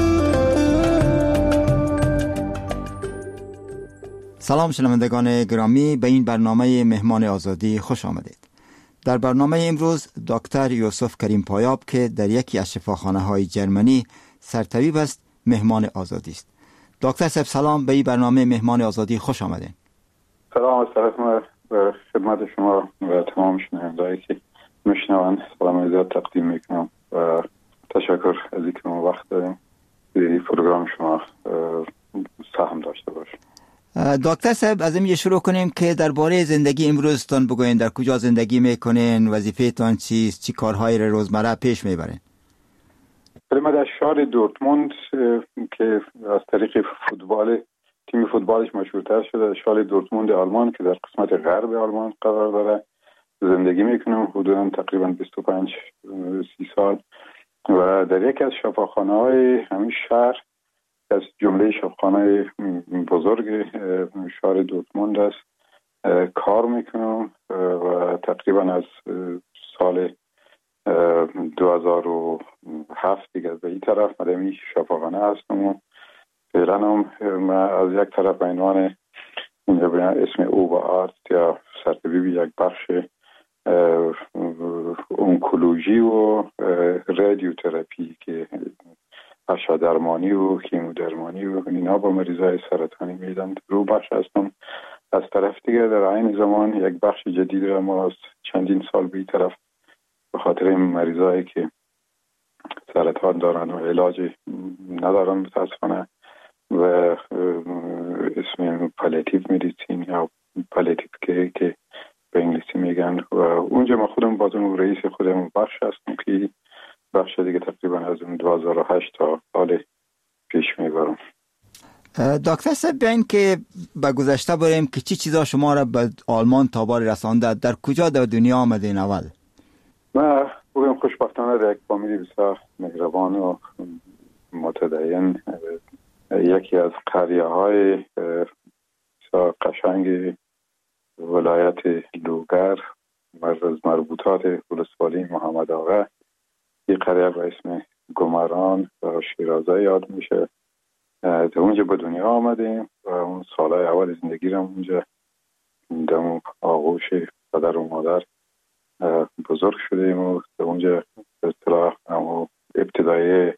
سلام شنوندگان گرامی، به این برنامه مهمان آزادی خوش آمدید. در برنامه امروز دکتر یوسف کریم پایاب که در یکی از شفاخانه‌های جرمنی سرطبیب است مهمان آزادی است. دکتر صاحب سلام، به این برنامه مهمان آزادی خوش آمدید.
سلام از طرف ما به خدمت شما و تمام شنوندهایی که میشنوند سلام زیاد تقدیم میکنم و تشکر از اینکه ما وقت داریم در پروگرام شما سهم داشته باشیم.
دکتر صاحب از این شروع کنیم که درباره زندگی امروزتان بگوین. در کجا زندگی میکنین؟ وظیفه‌تان چیست؟ چی کارهایی را روزمره پیش میبرین؟
ما در شهر دورتموند که از طریق فوتبال تیم فوتبالش مشهورتر شده، شهر دورتموند آلمان که در قسمت غرب آلمان قرار داره زندگی میکنم، حدودا تقریبا 25-30 سال، و در یکی از شفاخانه‌های همین شهر، از جمله شفاخانه بزرگ شهر دورتموند است، کار میکنم و تقریبا از سال 2007 دیگه به این طرف من این شفاخانه هستم و فعلا هم از یک طرف به عنوان اسم او با آرت یا سرطبیب یک بخش اونکولوژی و رادیوتراپی که اشعه درمانی و کیمودرمانی و اینا با مریضای سرطانی میدم رو بخش هستم. از طرف دیگه در عین زمان یک بخش جدید را ما از چندین سال به این طرف به خاطر این مریضایی که سرطان دارن و علاج ندارن متاسفانه و اسم پالیاتیو مدیسین یا پالیاتیو کیر که به انگلیسی میگن و اونجا ما خودم بازم رئیس خودم بخش هستم که بخش دیگه تقریبا از 2008 تا حال پیش میبرم.
دکتر صاحب بیاین که به گذشته بریم که چی چیزا شما را به آلمان تابار رسانده، در کجا در دنیا آمدین اول؟
من بگم خوشبختانه در یک فامیلی بسیار مهربان و متدین، یکی از قریه های بسیار قشنگ ولایت لوگر از مربوطات ولسوالی محمد آقا، یک قریه به اسم گمران و شیرازه یاد میشه. در اونجا به دنیا آمدیم و اون سالهای اول زندگی رو اونجا در آغوش پدر و مادر بزرگ شدیم و در اونجا به اصطلاح ابتدایی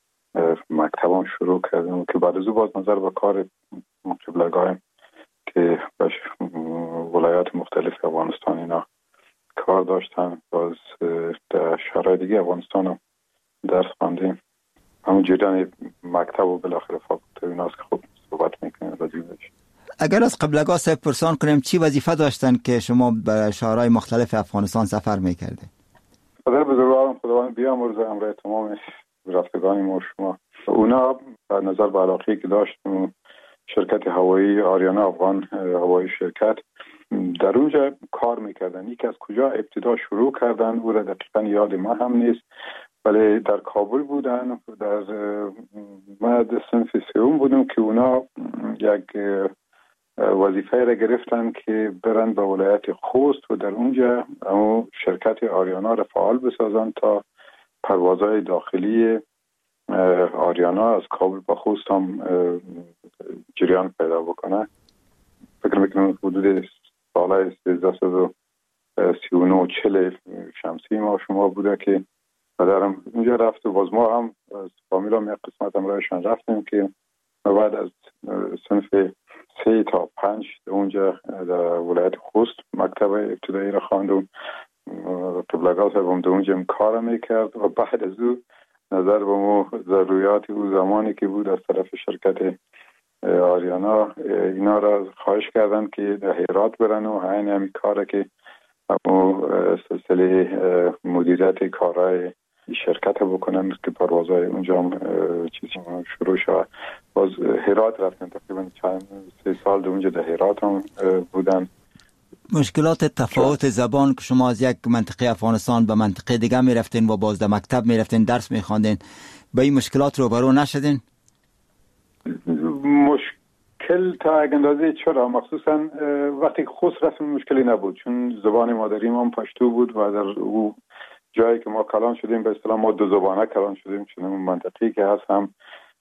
مکتبم شروع کردیم که بعد از او باز نظر به کار قبلگاهیم که باش ولایات مختلف افغانستان اینا کار داشتن، باز در شهرهای دیگه افغانستان هم درس خواندیم. همون جریان مکتب و بالاخره فاکولته ایناست که خوب صحبت میکنیم راجعش.
اگر از قبلگاه صاحب پرسان کنیم چی وظیفه داشتن که شما به شهرهای مختلف افغانستان سفر میکردید؟
پدر بزرگوارم خداوند بیامرزه همراه تمام رفتگان ما شما، اونا به نظر به علاقه‌ای که داشتن شرکت هوایی آریانا افغان هوایی شرکت در اونجا کار میکردن. یکی از کجا ابتدا شروع کردن او را دقیقا یاد ما هم نیست، ولی در کابل بودن، در مد صنف سوم بودم که اونا یک وظیفه را گرفتن که برن به ولایت خوست و در اونجا شرکت آریانا را فعال بسازن تا پروازهای داخلی آریانا از کابل به خوست هم جریان پیدا بکنه. فکر میکنم حدود سال 1339-40 شمسی ما شما بوده که پدرم اونجا رفت و باز ما هم از فامیل هم یک قسمت همراهشان رفتیم که بعد از صنف 3 تا 5 اونجا در ولایت خوست مکتب ابتدایی را خواندم. قبلگاه صاحبم در اونجا کار میکرد و بعد از او نظر به مو ضروریات او زمانی که بود از طرف شرکت آریانا اینا را خواهش کردن که در هرات برن و همین کاره که سلسله مدیریت کارهای شرکت بکنن که پروازهای اونجا هم چیزی شروع شد. باز هرات رفتن، تقریبا 3 سال در اونجا در هرات هم بودن.
مشکلات تفاوت زبان که شما از یک منطقه افغانستان به منطقه دیگه می رفتین و باز در مکتب می رفتین درس می خواندین، با این مشکلات روبرو نشدین؟
مشکل تا یک اندازه چرا، مخصوصا وقتی خوست رفتیم مشکلی نبود چون زبان مادریم هم پشتو بود و در او جایی که ما کلان شدیم به اصطلاح ما 2 زبانه کلان شدیم، چون اون منطقی که هست هم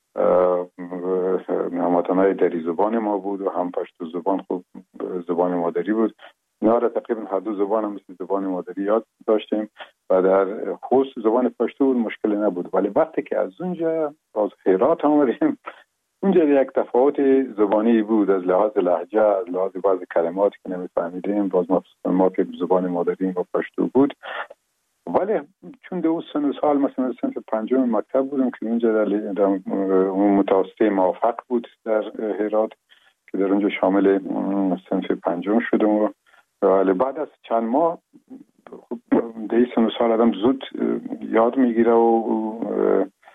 هموطنای دری زبان ما بود و هم پشتو زبان خوب زبان مادری بود. اینا را تقریبا هر 2 زبان هم مثل زبان مادری یاد داشتیم و در خوست زبان پشتو بود، مشکلی نبود. ولی وقتی که از اونجا باز هرات آمدیم اونجا یک تفاوت زبانی بود از لحاظ لهجه، از لحاظ بعضی کلماتی که نمیفهمیدیم، باز ما که زبان مادریم و پشتو بود. ولی چون دو سن سال مثلا صنف 5 مکتب بودم که اونجا در متوسطه موفق بود در هرات که در اونجا شامل صنف 5 شدم. ولی بعد از چند ماه در سن سال آدم زود یاد میگیره و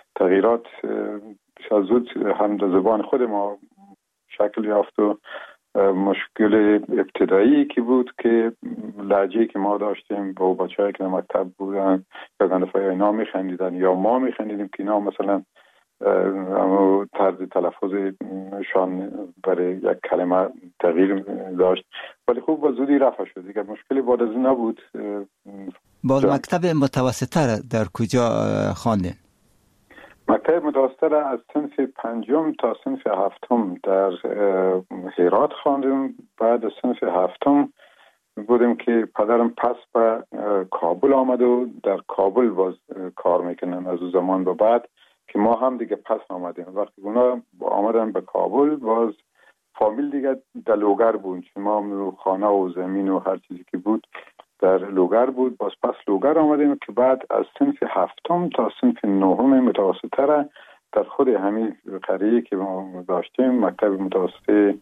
تغییرات بسیار زود هم در زبان خود ما شکل یافت و مشکل ابتدایی که بود که لهجه‌ای که ما داشتیم با بچه‌ای که مکتب بودن یا گندفای اینا میخندیدن یا ما میخندیدیم که اینا مثلا اما طرز تلفظشان برای یک کلمه تغییر داشت، ولی خوب با زودی رفع شد دیگه. مشکلی بعد از این نبود.
باز مکتب متوسطه در کجا خواندین؟
مکتب متوسطه از صنف 5 تا صنف 7 در هرات خواندیم. بعد از صنف 7 بودیم که پدرم پس به کابل آمد و در کابل باز کار میکنن. از اون زمان به بعد که ما هم دیگه پس آمدیم. وقتی اونا آمدن به کابل باز فامیل دیگه در لوگر بود، چون ما خانه و زمین و هر چیزی که بود در لوگر بود. باز پس لوگر آمدیم که بعد از صنف 7 تا صنف 9 متوسطه را در خود همین قریه که ما داشتیم مکتب متوسط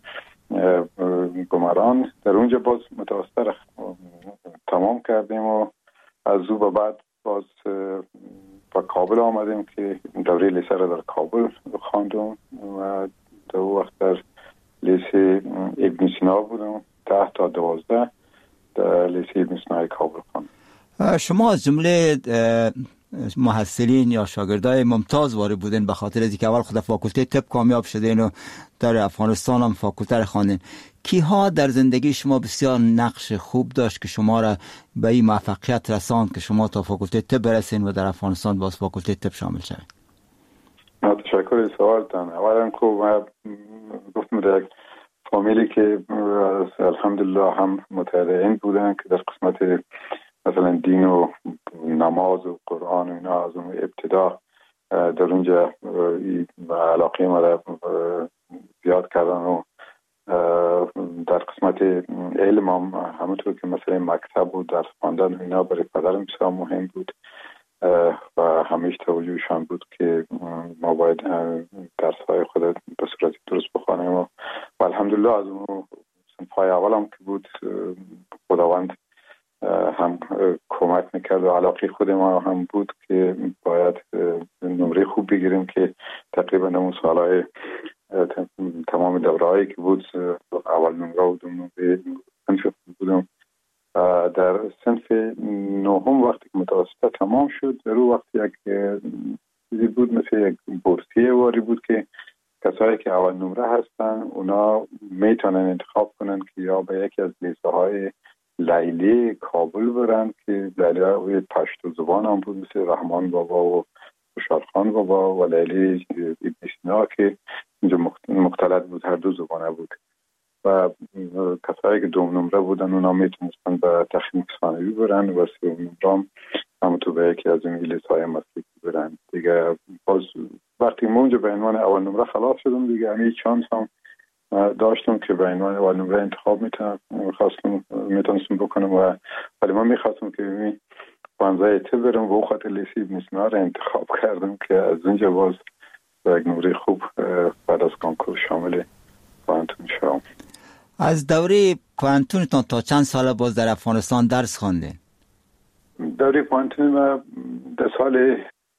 گمران در اونجا باز متوسطه را تمام کردیم و از او به بعد باز با کابل آمدیم که دوره لیسه را در کابل خواندم و در وقت در لیسه ابن سینا بودم 10 تا 12 در لیسه ابن سینا کابل خواندم.
شما از جمله محصلین یا شاگردای ممتاز وارد بودین به خاطر اینکه اول خود فاکولته طب کامیاب شدین و در افغانستان هم فاکولته را خواندین. کیها در زندگی شما بسیار نقش خوب داشت که شما را به این موفقیت رساند که شما تا فاکولته طب برسین و در افغانستان باز فاکولته طب شامل شوید؟
تشکر سوالتان. اولا خوب گفتم در یک فامیلی که الحمدلله هم متدین بودن که در قسمت مثلا دین و نماز و قرآن و اینا از اون ابتدا در اونجا علاقه ما را زیاد کردن و در قسمت علم هم همونطور که مثلا مکتب و درس خواندن اینا برای پدرم بسیار مهم بود و همیشه توجهشان بود که ما باید درس‌های خود به صورت درست بخوانیم و الحمدلله از اون صنف‌های اولم که بود خداوند هم کمک میکرد و علاقه خود ما هم بود که باید نمره خوب بگیریم که تقریبا اون سالهای تمام دوره‌ای که بود اول نمره بودم صنف بودم. در صنف 9 وقتی که متوسطه تمام شد در اون وقت یک چیزی بود مثل یک بورسیه واری بود که کسایی که اول نمره هستن اونا میتونن انتخاب کنن که یا به یکی از لیسه های لیلی کابل برن که لیلی های پشتو زبان هم بود مثل رحمان بابا و خوشحالخان بابا و لیلی ابن سینا که اینجا مختلط بود، هر دو زبانه بود و کسایی که دوم نمره بودن اونا میتونستن به تخنیک ثانوی برن و سوم نمره هم تو به یکی از این لیسه های مسلکی برن دیگه. باز وقتی ما اونجا به عنوان اول نمره خلاص شدم دیگه همین چانس هم داشتم که به عنوان اول نمره انتخاب میتونستم بکنم و ولی من میخواستم که پانزه طب برم و خاطر لیسه ابن سینا رو انتخاب کردم که از اونجا باز به یک نمره خوب بعد از کنکور شامل کوانتون شدم.
از دوره کوانتونتان تا چند سال باز در افغانستان درس خواندین؟
دوره کوانتون ما در سال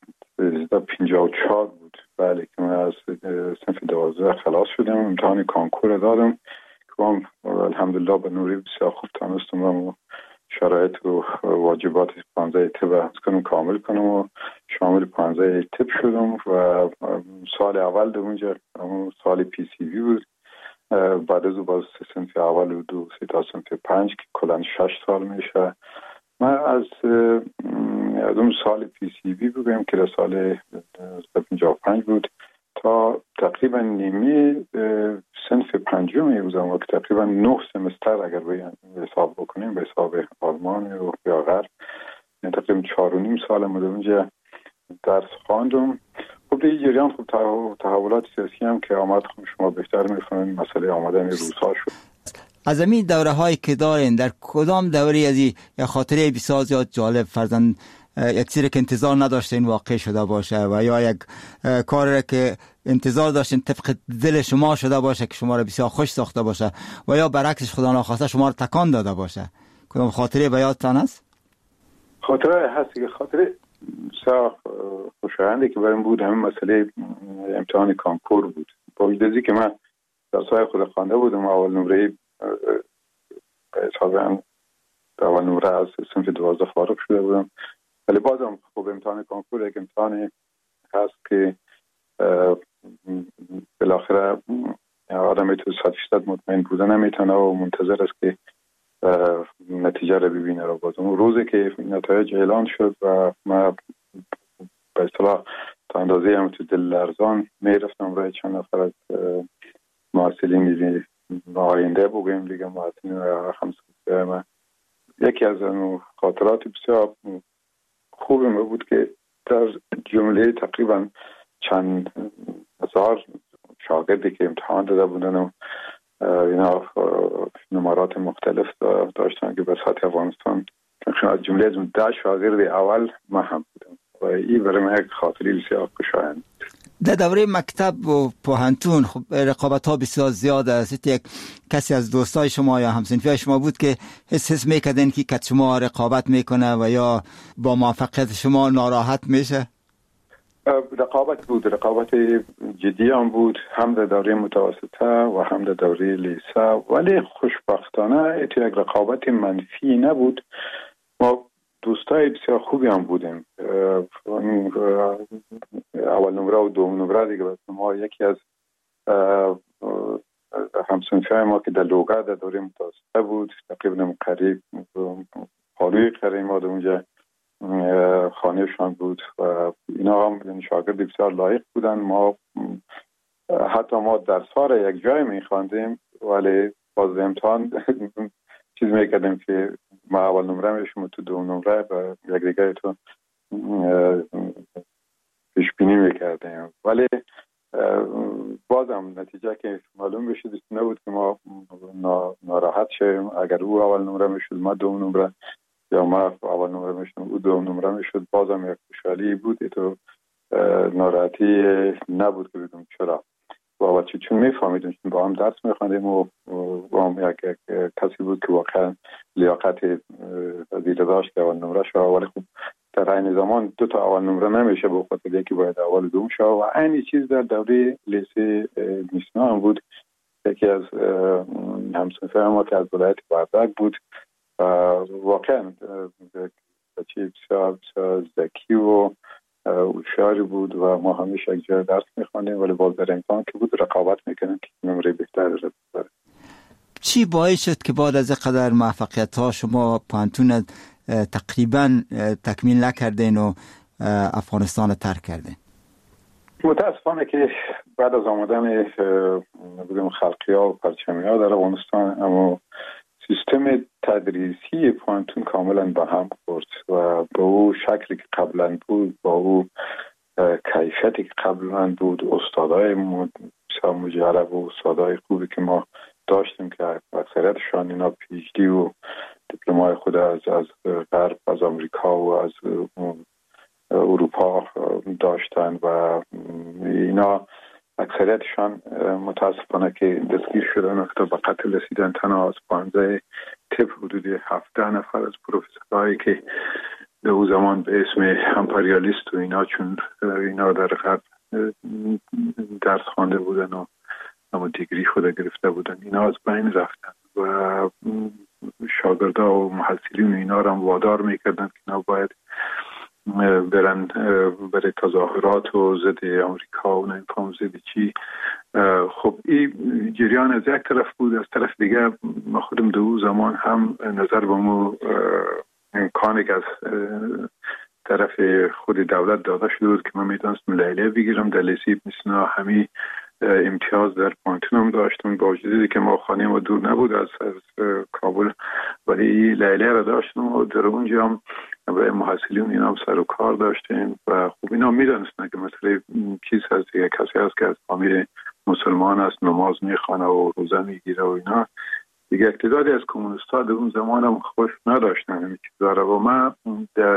54 بود. بله که من از صنف 12 خلاص شدم، امتحان کانکور دادم که من الحمدلله به نمره بسیار خوب تونستم و شرایط و واجبات 15 طب کامل کنم و شامل 15 طب شدم و سال اول در اونجا سال پی سی وی بود. بعد از باز صنف اول و 2 تا صنف 5 که کلا 6 سال میشه. من از اون سال پی سی وی بگویم که در سال 55 بود تا تقریبا نیمه صنف 5 بودم و که تقریبا 9 سمستر اگر به حساب بکنیم به حساب آلمان و یا غرب تقریبا 4.5 سال من اونجا درس خواندم. خب دیگه جریان خب تحولات سیاسی هم که آمد خب شما بهتر میفهمید مسئله آمدن روس‌ها شد.
از این دوره هایی که دارین در کدام دوره از یا خاطره بسیار زیاد جالب فرزند یک چیزی که انتظار نداشتین واقع شده باشه و یا یک کاری که انتظار داشتین طبق دل شما شده باشه که شما را بسیار خوش ساخته باشه و یا برعکسش خدا ناخواسته شما را تکان داده باشه، کدام خاطره به یادتان است؟
خاطره هست که خاطره بسیار خوشایندی که برام بود همین مسئله امتحان کانکور بود. با وجودی که من درس‌های خود خوانده بودم. اول نمره حساباً اول نمره از صنف 12 فارغ شده بودم، ولی بازم خب امتحان کنکور یک امتحانی هست که بالاخره آدم تو 100% مطمئن بودن نمیتونه و منتظر است که نتیجه رو ببینه. رو بازم روزی که نتایج اعلان شد و ما به اصطلاح تا اندازه هم تو دل لرزان میرفتم برای چند نفر از محصلین آینده بگویم دیگه محصلین همسایه من، یکی از خاطرات بسیار خوبی ما بود که در جمله تقریبا چند هزار شاگردی که امتحان داده بودن و اینا نمرات مختلف داشتن که به سطح افغانستان از جمله از 10 شاگرد اول ما هم بودم و این برای من یک خاطری بسیار خوشایند.
در دوره مکتب و پوهنتون خب رقابت ها بسیار زیاد است. یک کسی از دوستای شما یا همسنفی شما بود که حس میکردن که کت شما رقابت میکنه و یا با موفقیت شما ناراحت میشه؟
رقابت بود، رقابت جدی هم بود، هم در دوره متوسطه و هم در دوره لیسه، ولی خوشبختانه یک رقابت منفی نبود. ما دوستای بسیار خوبی هم بودیم. اول نمره و دوم نمره دیگه ما یکی از همسنفی ما که در لوگا در دوره متوسطه بود تقریبا قریب پالوی قریب ما در اونجا خانهشان بود و اینا هم یعنی شاگرد بسیار لایق بودن. ما حتی ما درس‌ها را یک جای می‌خواندیم ولی باز امتحان چیز می‌کردیم که ما اول نمره میشیم تو دوم نمره و یک دیگه تو پیش بینی می‌کردیم، ولی بازم نتیجه که معلوم بشه نبود که ما ناراحت شیم. اگر او اول نمره میشد ما دوم نمره یا ما اول نمره میشدم او دوم نمره میشد، بازم یک خوشحالی بود. تو ناراحتی نبود که بگم چرا و چون میفهمیدیم با هم درس میخواندیم و با هم یک کسی بود که واقعا لیاقت وزیر داشت که اول نمره شد، ولی خب در این زمان 2 تا اول نمره نمیشه به خاطر یکی باید اول دوم شد و این چیز در دوره لیسه میسنا هم بود. یکی از همسنفی ما که از ولایت وردک بود واقعا بچه بسیار ذکی و هوشیاری بود و ما همیشه یک جای درس میخوانیم ولی باز در امتحان که بود رقابت میکنیم که نمره بهتر رو ببره.
چی باعث شد که بعد از قدر موفقیت ها شما پوهنتون تقریبا تکمیل نکردین و افغانستان رو ترک کردین؟
متاسفانه که بعد از آمدن بگم خلقی ها و پرچمی ها در افغانستان اما سیستم تدریسی پوهنتون کاملا به هم خورد و با او شکلی که قبلا بود، با او کیفیتی که قبلا بود، استادای بسیار مجرب و استادای خوبی که ما داشتیم که اکثریتشان اینا پی‌اچ‌دی و دیپلمای خود از غرب، از آمریکا و از اروپا داشتن و اینا اکثریتشان متاسفانه که دستگیر شدن و به قتل رسیدن. تنها از 15 طب حدود 17 نفر از پروفسورهایی که در اون زمان به اسم امپریالیست و اینا چون اینا در غرب درس خوانده بودن و اما دیگری خود گرفته بودن اینا از بین رفتن و شاگردا و محصلین اینا را وادار میکردن که اینا باید برن برای تظاهرات و ضد آمریکا و نمیفهم ضد چی. خب این جریان از یک طرف بود، از طرف دیگه ما خودم دو زمان هم نظر به مو امکانی که از طرف خود دولت داده شده بود که من میتونستم لیلیه بگیرم در لیسه میسنا، همین امتیاز در پوهنتون هم داشتم با وجودی که ما خانه ما دور نبود از کابل، ولی لیلیه را داشتم و در اونجا هم برای محصلین اینا هم سر و کار داشتیم و خب اینا میدونستن که مثلا چیز هست یک کسی هست که از فامیل مسلمان است، نماز میخوانه و روزه میگیره و اینا دیگه. اقتداری از کمونیست‌ها در اون زمان هم خوش نداشتن همین چیزا را و من در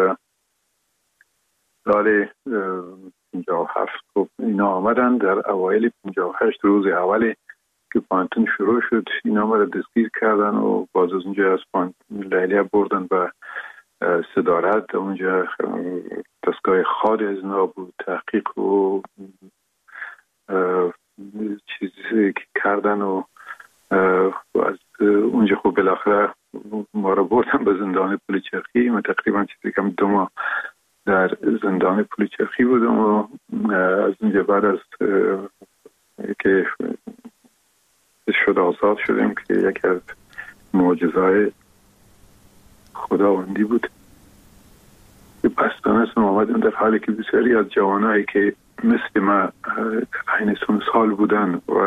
سال 57 خب اینا آمدن در اوایل 58 روز اولی که پوهنتون شروع شد اینا ما را دستگیر کردن و باز از اونجا از لیلیه بردن و صدارت اونجا دستگاه خاد از اینا بود، تحقیق و چیز که کردن و از اونجا خب بالاخره ما رو بردن به زندان پلچرخی. من تقریبا چیزی کم 2 ماه در زندان پلچرخی بودم و از اونجا بعد از که شد آزاد شدیم که یکی از معجزه‌های خداوندی بود. پس دانستم آمدم در حالی که بسیاری از جوانایی که مثل ما عین سن سال بودن و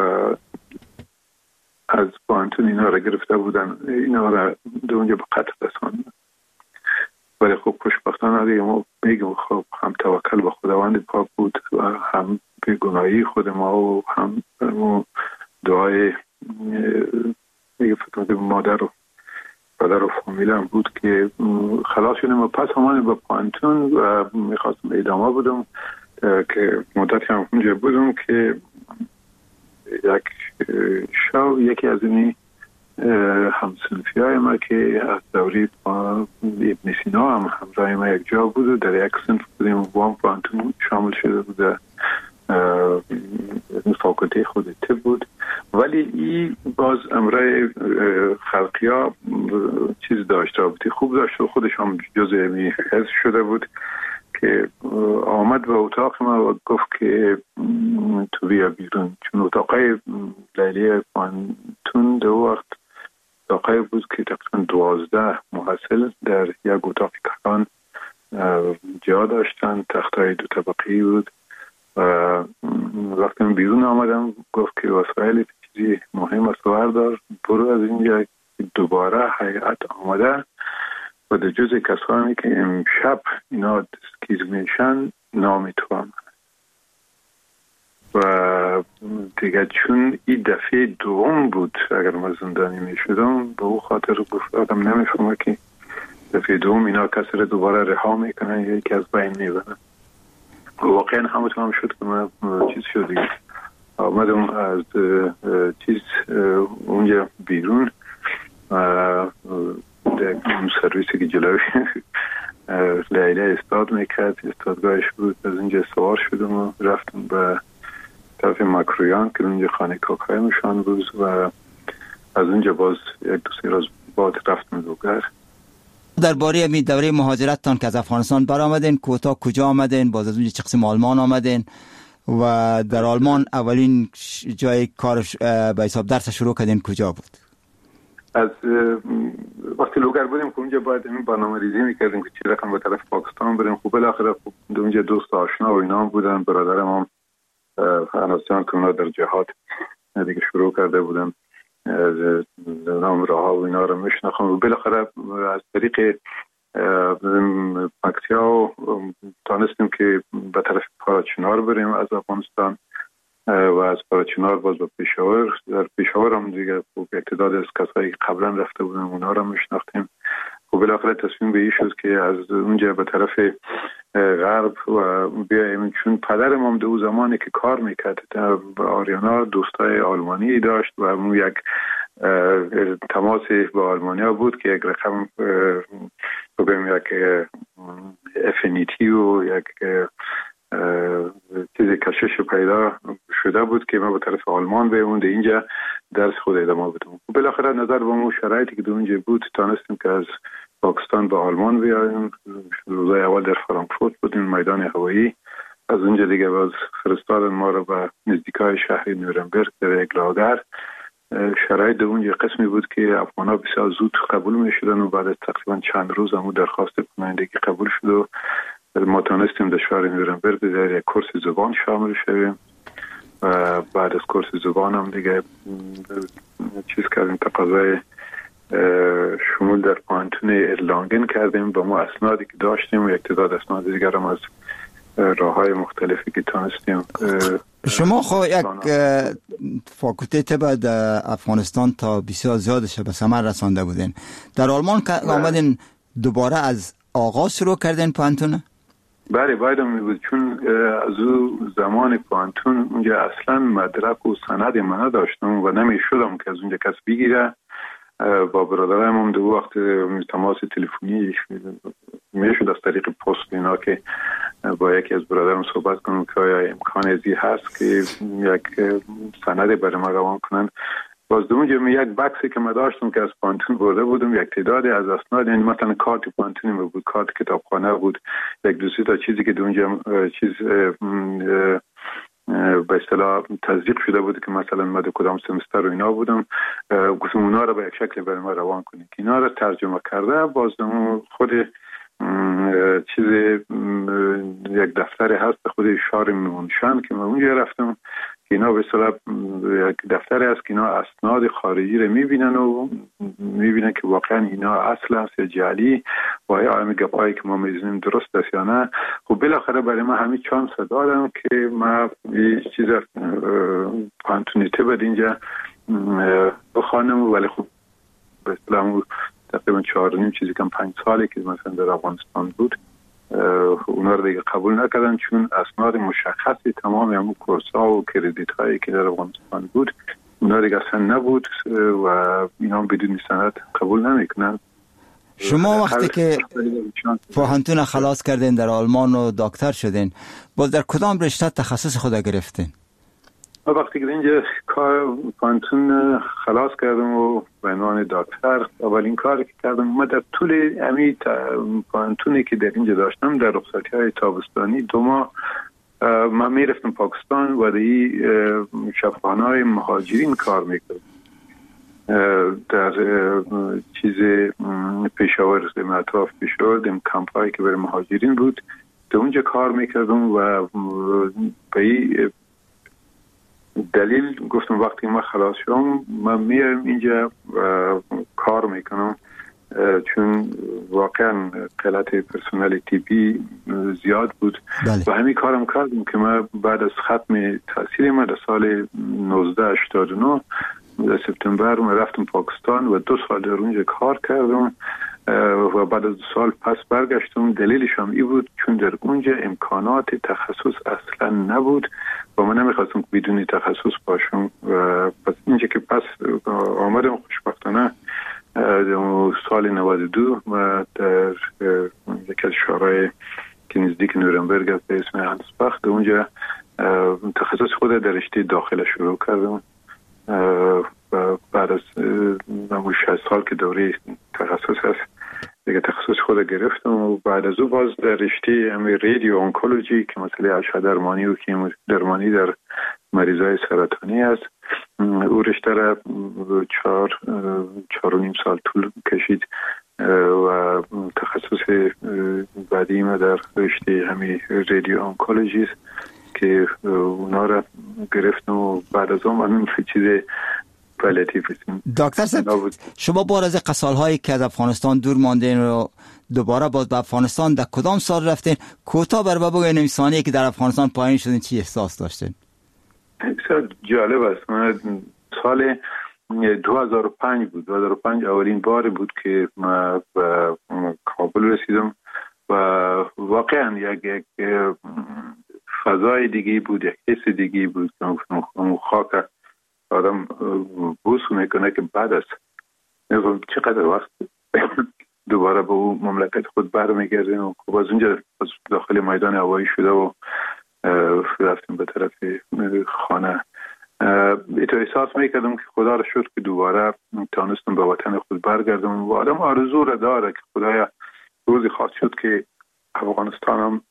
از پانتون اینا را گرفته بودن، اینا را در اونجا به قتل رساندن. ولی خب خوشبختانه دیگه ما میگم خب هم توکل به خداوند پاک بود و هم بیگناهی خود ما و هم دعای میگه فکر مادر و پدر و فامیلم بود که خلاص شدیم و پس همانه به پانتون و میخواستم ادامه بدم که مدتی هم اونجا بودم که یک شب یکی از اینی همسنفی های ما که از دوری ابن سینا هم همراه ما یک جا بود و در یک سنف بودیم و با هم پانتون شامل شده بود. فاکولته خود طب بود ولی این باز امرای خلقی ها چیز داشت، رابطه خوب داشت و خودش هم جزء می حس شده بود که آمد به اتاق ما و گفت که تو بیا بیرون، چون اتاقای لیلی پانتون در وقت اتاقای بود که تقریبا 12 محصل در یک اتاق کلان جا داشتن، تختای 2 طبقه‌ای بود. وقتی من بیرون آمدم گفت که وسایل چیزی مهم است بردار، برو از اینجا. دوباره هیئت آمده و در جز کسانی که امشب اینا دستگیر میشن نام تو هم و دیگه چون این دفعه دوم بود اگر من زندانی میشدم به او خاطر گفت آدم نمیفهمه که دفعه دوم اینا کسی رو دوباره رها میکنن یا یکی از بین میبرن. واقعا همونطور هم شد که من چیز شد دیگه آمدم از چیز اونجا بیرون در اون سرویسی که جلوی لیلی استاد میکرد، استادگاهش بود. از اینجا سوار شدم و رفتم به طرف مکرویان که اونجا خانه کاکای مشان بود و از اونجا باز 1-2 روز بعد رفتم دوگر.
درباره این دوره مهاجرتتان که از افغانستان برآمدین کوتا کجا آمدین؟ باز از اونجا چه قسم آلمان آمدین و در آلمان اولین جای کار به حساب درس شروع کردین کجا بود؟
از وقتی لوگر بودیم که اونجا باید این برنامه ریزی میکردیم که چی رقم به طرف پاکستان بریم. خب بالاخره اونجا دوست آشنا و اینا بودن، برادرم هم فرانسیان که اونا در جهاد دیگه شروع کرده بودن نام راه ها و اینا رو میشناختم و بالاخره از طریق مکتیا تانستیم که به طرف پاراچنار بریم از افغانستان و از پاراچنار باز به پیشاور. در پیشاور هم دیگه تعداد از کسایی که قبلا رفته بودن اونا رو میشناختیم و بالاخره تصمیم به این شد که از اونجا به طرف غرب و بیاییم، چون پدرم هم دو زمانی که کار میکرد در آریانا دوستای آلمانی داشت و اون یک تماسی با آلمانیا بود که یک رقم بگیم یک افینیتی و یک چیز کشش پیدا شده بود که ما به طرف آلمان بیمونده اینجا درس خود ادامه بدم. بالاخره نظر به اون شرایطی که اونجا بود تانستیم که از پاکستان به آلمان بیاییم. روزای اول در فرانکفورت بودیم میدان هوایی، از اونجا دیگه باز فرستادن ما رو به نزدیکای شهر نورنبرگ در یک لاگر. شرایط اونجا قسمی بود که افغانا بسیار زود قبول می شدن و بعد از تقریبا چند روز همون درخواست کنندگی قبول شد و ما تانستیم در شهر نورنبرگ در یک کورس زبان شامل شویم و بعد از کورس زبان هم دیگه چیز کردیم، تقاضای شمول در پانتون ارلانگن کردیم با ما اسنادی که داشتیم و یک تعداد اسناد دیگر هم از راه های مختلفی که تانستیم.
شما خو یک فاکولته طب در افغانستان تا بسیار زیادش به ثمر رسانده بودین. در آلمان که آمدین دوباره از آغاز شروع کردین پانتون؟
بله باید می بود، چون از او زمان پانتون اونجا اصلا مدرک و سند من نداشتم و نمی شدم که از اونجا کس بگیره. با برادرم هم دو وقت تماس تلفنی می شد از طریق پست اینا که با یکی از برادرم صحبت کنم که آیا امکان ازی هست که یک سند برای ما روان کنن. باز دوم یک بکسی که من داشتم که از پانتون برده بودم، یک تعدادی از اسناد، یعنی مثلا کارت پانتونی بود، کارت کتابخانه بود، یک دو سه تا چیزی که اونجا چیز به اصطلاح تصدیق شده بود که مثلا من کدام سمستر و اینا بودم، گفتم اونا رو به یک شکل برای ما روان کنید که اینا رو ترجمه کرده. باز خود چیز یک دفتر هست خود شار میمونشان که من اونجا رفتم که اینا به اصطلاح یک دفتر هست که اینا اسناد خارجی رو میبینن و میبینن که واقعا اینا اصل است یا جعلی و آیا همین گپایی که ما میزنیم درست است یا نه. خب بالاخره برای ما همین چانس دادم که ما یه چیز پانتونیته بود اینجا بخوانم، ولی خب به اصطلاح تقریبا 4.5 چیزی کم 5 سالی که مثلا در افغانستان بود اونا رو دیگه قبول نکردن، چون اسناد مشخصی تمام همون کورس‌ها و کردیت هایی که در افغانستان بود اونا دیگه اصلا نبود و اینا بدون سند قبول نمیکنن.
شما وقتی که پانتون خلاص کردین در آلمان و دکتر شدین، باز در کدام رشته تخصص خود گرفتین؟
وقتی که اینجا پانتون خلاص کردم و به عنوان دکتر اولین کاری که کردم، من در طول امی پانتونی که در اینجا داشتم در رخصتی‌های تابستانی 2 ماه من میرفتم پاکستان و در شفاخانه‌های مهاجرین کار میکردم. در چیز پشاور، در اطراف پشاور، در کمپایی که برای مهاجرین بود در اونجا کار میکردم و به دلیل گفتم وقتی ما خلاص شدم من میرم اینجا کار میکنم، چون واقعا قلت پرسنل تیپی زیاد بود.
بله.
و همین کارم کردم که من بعد از ختم تحصیل من در سال 1989 در سپتامبر من رفتم پاکستان و 2 سال در اونجا کار کردم و بعد از 2 سال پس برگشتم. دلیلش هم این بود چون در اونجا امکانات تخصص اصلا نبود و من نمیخواستم بدون تخصص باشم و پس اینجا که پس آمدم خوشبختانه سال 92 و در یکی از شهرهای که نزدیک نورنبرگ است به اسم انسبخ اونجا تخصص خود در رشته داخله شروع کردم و بعد از 6 سال که دوره تخصص هست دیگه تخصص خود گرفتم و بعد از او باز در رشته رادیو آنکولوژی که مسئله اشعه درمانی و کیمو درمانی در مریضای سرطانی است، او رشته را 4.5 سال طول کشید و تخصص بعدی ما در رشته همین رادیو آنکولوژی است که اونا را گرفتم و بعد از اون من چیز
دکتر صاحب شما بار از قصال‌هایی که از افغانستان دور ماندین و دوباره باز به افغانستان در کدام سال رفتین؟ کوتاه برای بگوین انسانی که در افغانستان پایین شدین چی احساس داشتین؟
بسیار جالب است. من سال 2005 بود. 2005 اولین بار بود که من به کابل رسیدم و واقعا یک فضای دیگه بود، یک حس دیگه بود که خاک آدم بوس میکنه که بعد از چقدر وقت دوباره به اون مملکت خود برمیگردیم و خب از اونجا داخل میدان هوایی شده و رفتیم به طرف خانه. ایتو احساس میکردم که خدا را شکر که دوباره تانستم به وطن خود برگردم و آدم آرزو را داره که خدایا روزی خواهد شد که افغانستان هم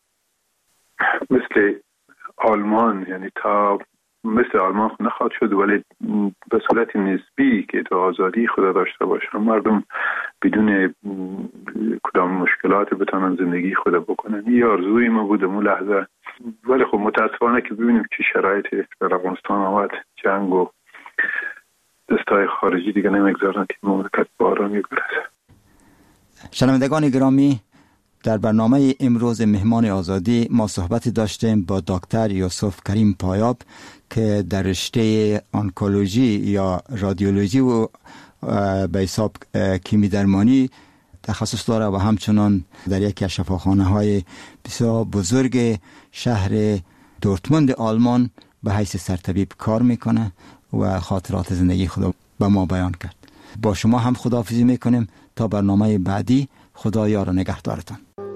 مثل آلمان، یعنی تا مثل آلمان نخواهد شد ولی به صورت نسبی که تو آزادی خدا داشته باشن، مردم بدون کدام مشکلات بتونن زندگی خود بکنن. این آرزوی ما بود اون لحظه، ولی خب متاسفانه که ببینیم چه شرایطی در افغانستان آمد، جنگ و دستای خارجی دیگه نمیگذارن که مملکت به آرامی برسه.
شنوندگان گرامی، در برنامه امروز مهمان آزادی ما صحبتی داشتیم با دکتر یوسف کریم پایاب که در رشته آنکولوژی یا رادیولوژی و به حساب کیمی درمانی تخصص داره و همچنان در یکی از شفاخانه‌های بسیار بزرگ شهر دورتموند آلمان به حیث سرطبیب کار میکنه و خاطرات زندگی خود به ما بیان کرد. با شما هم خداحافظی میکنیم تا برنامه بعدی. خدا یار و نگهدارتان.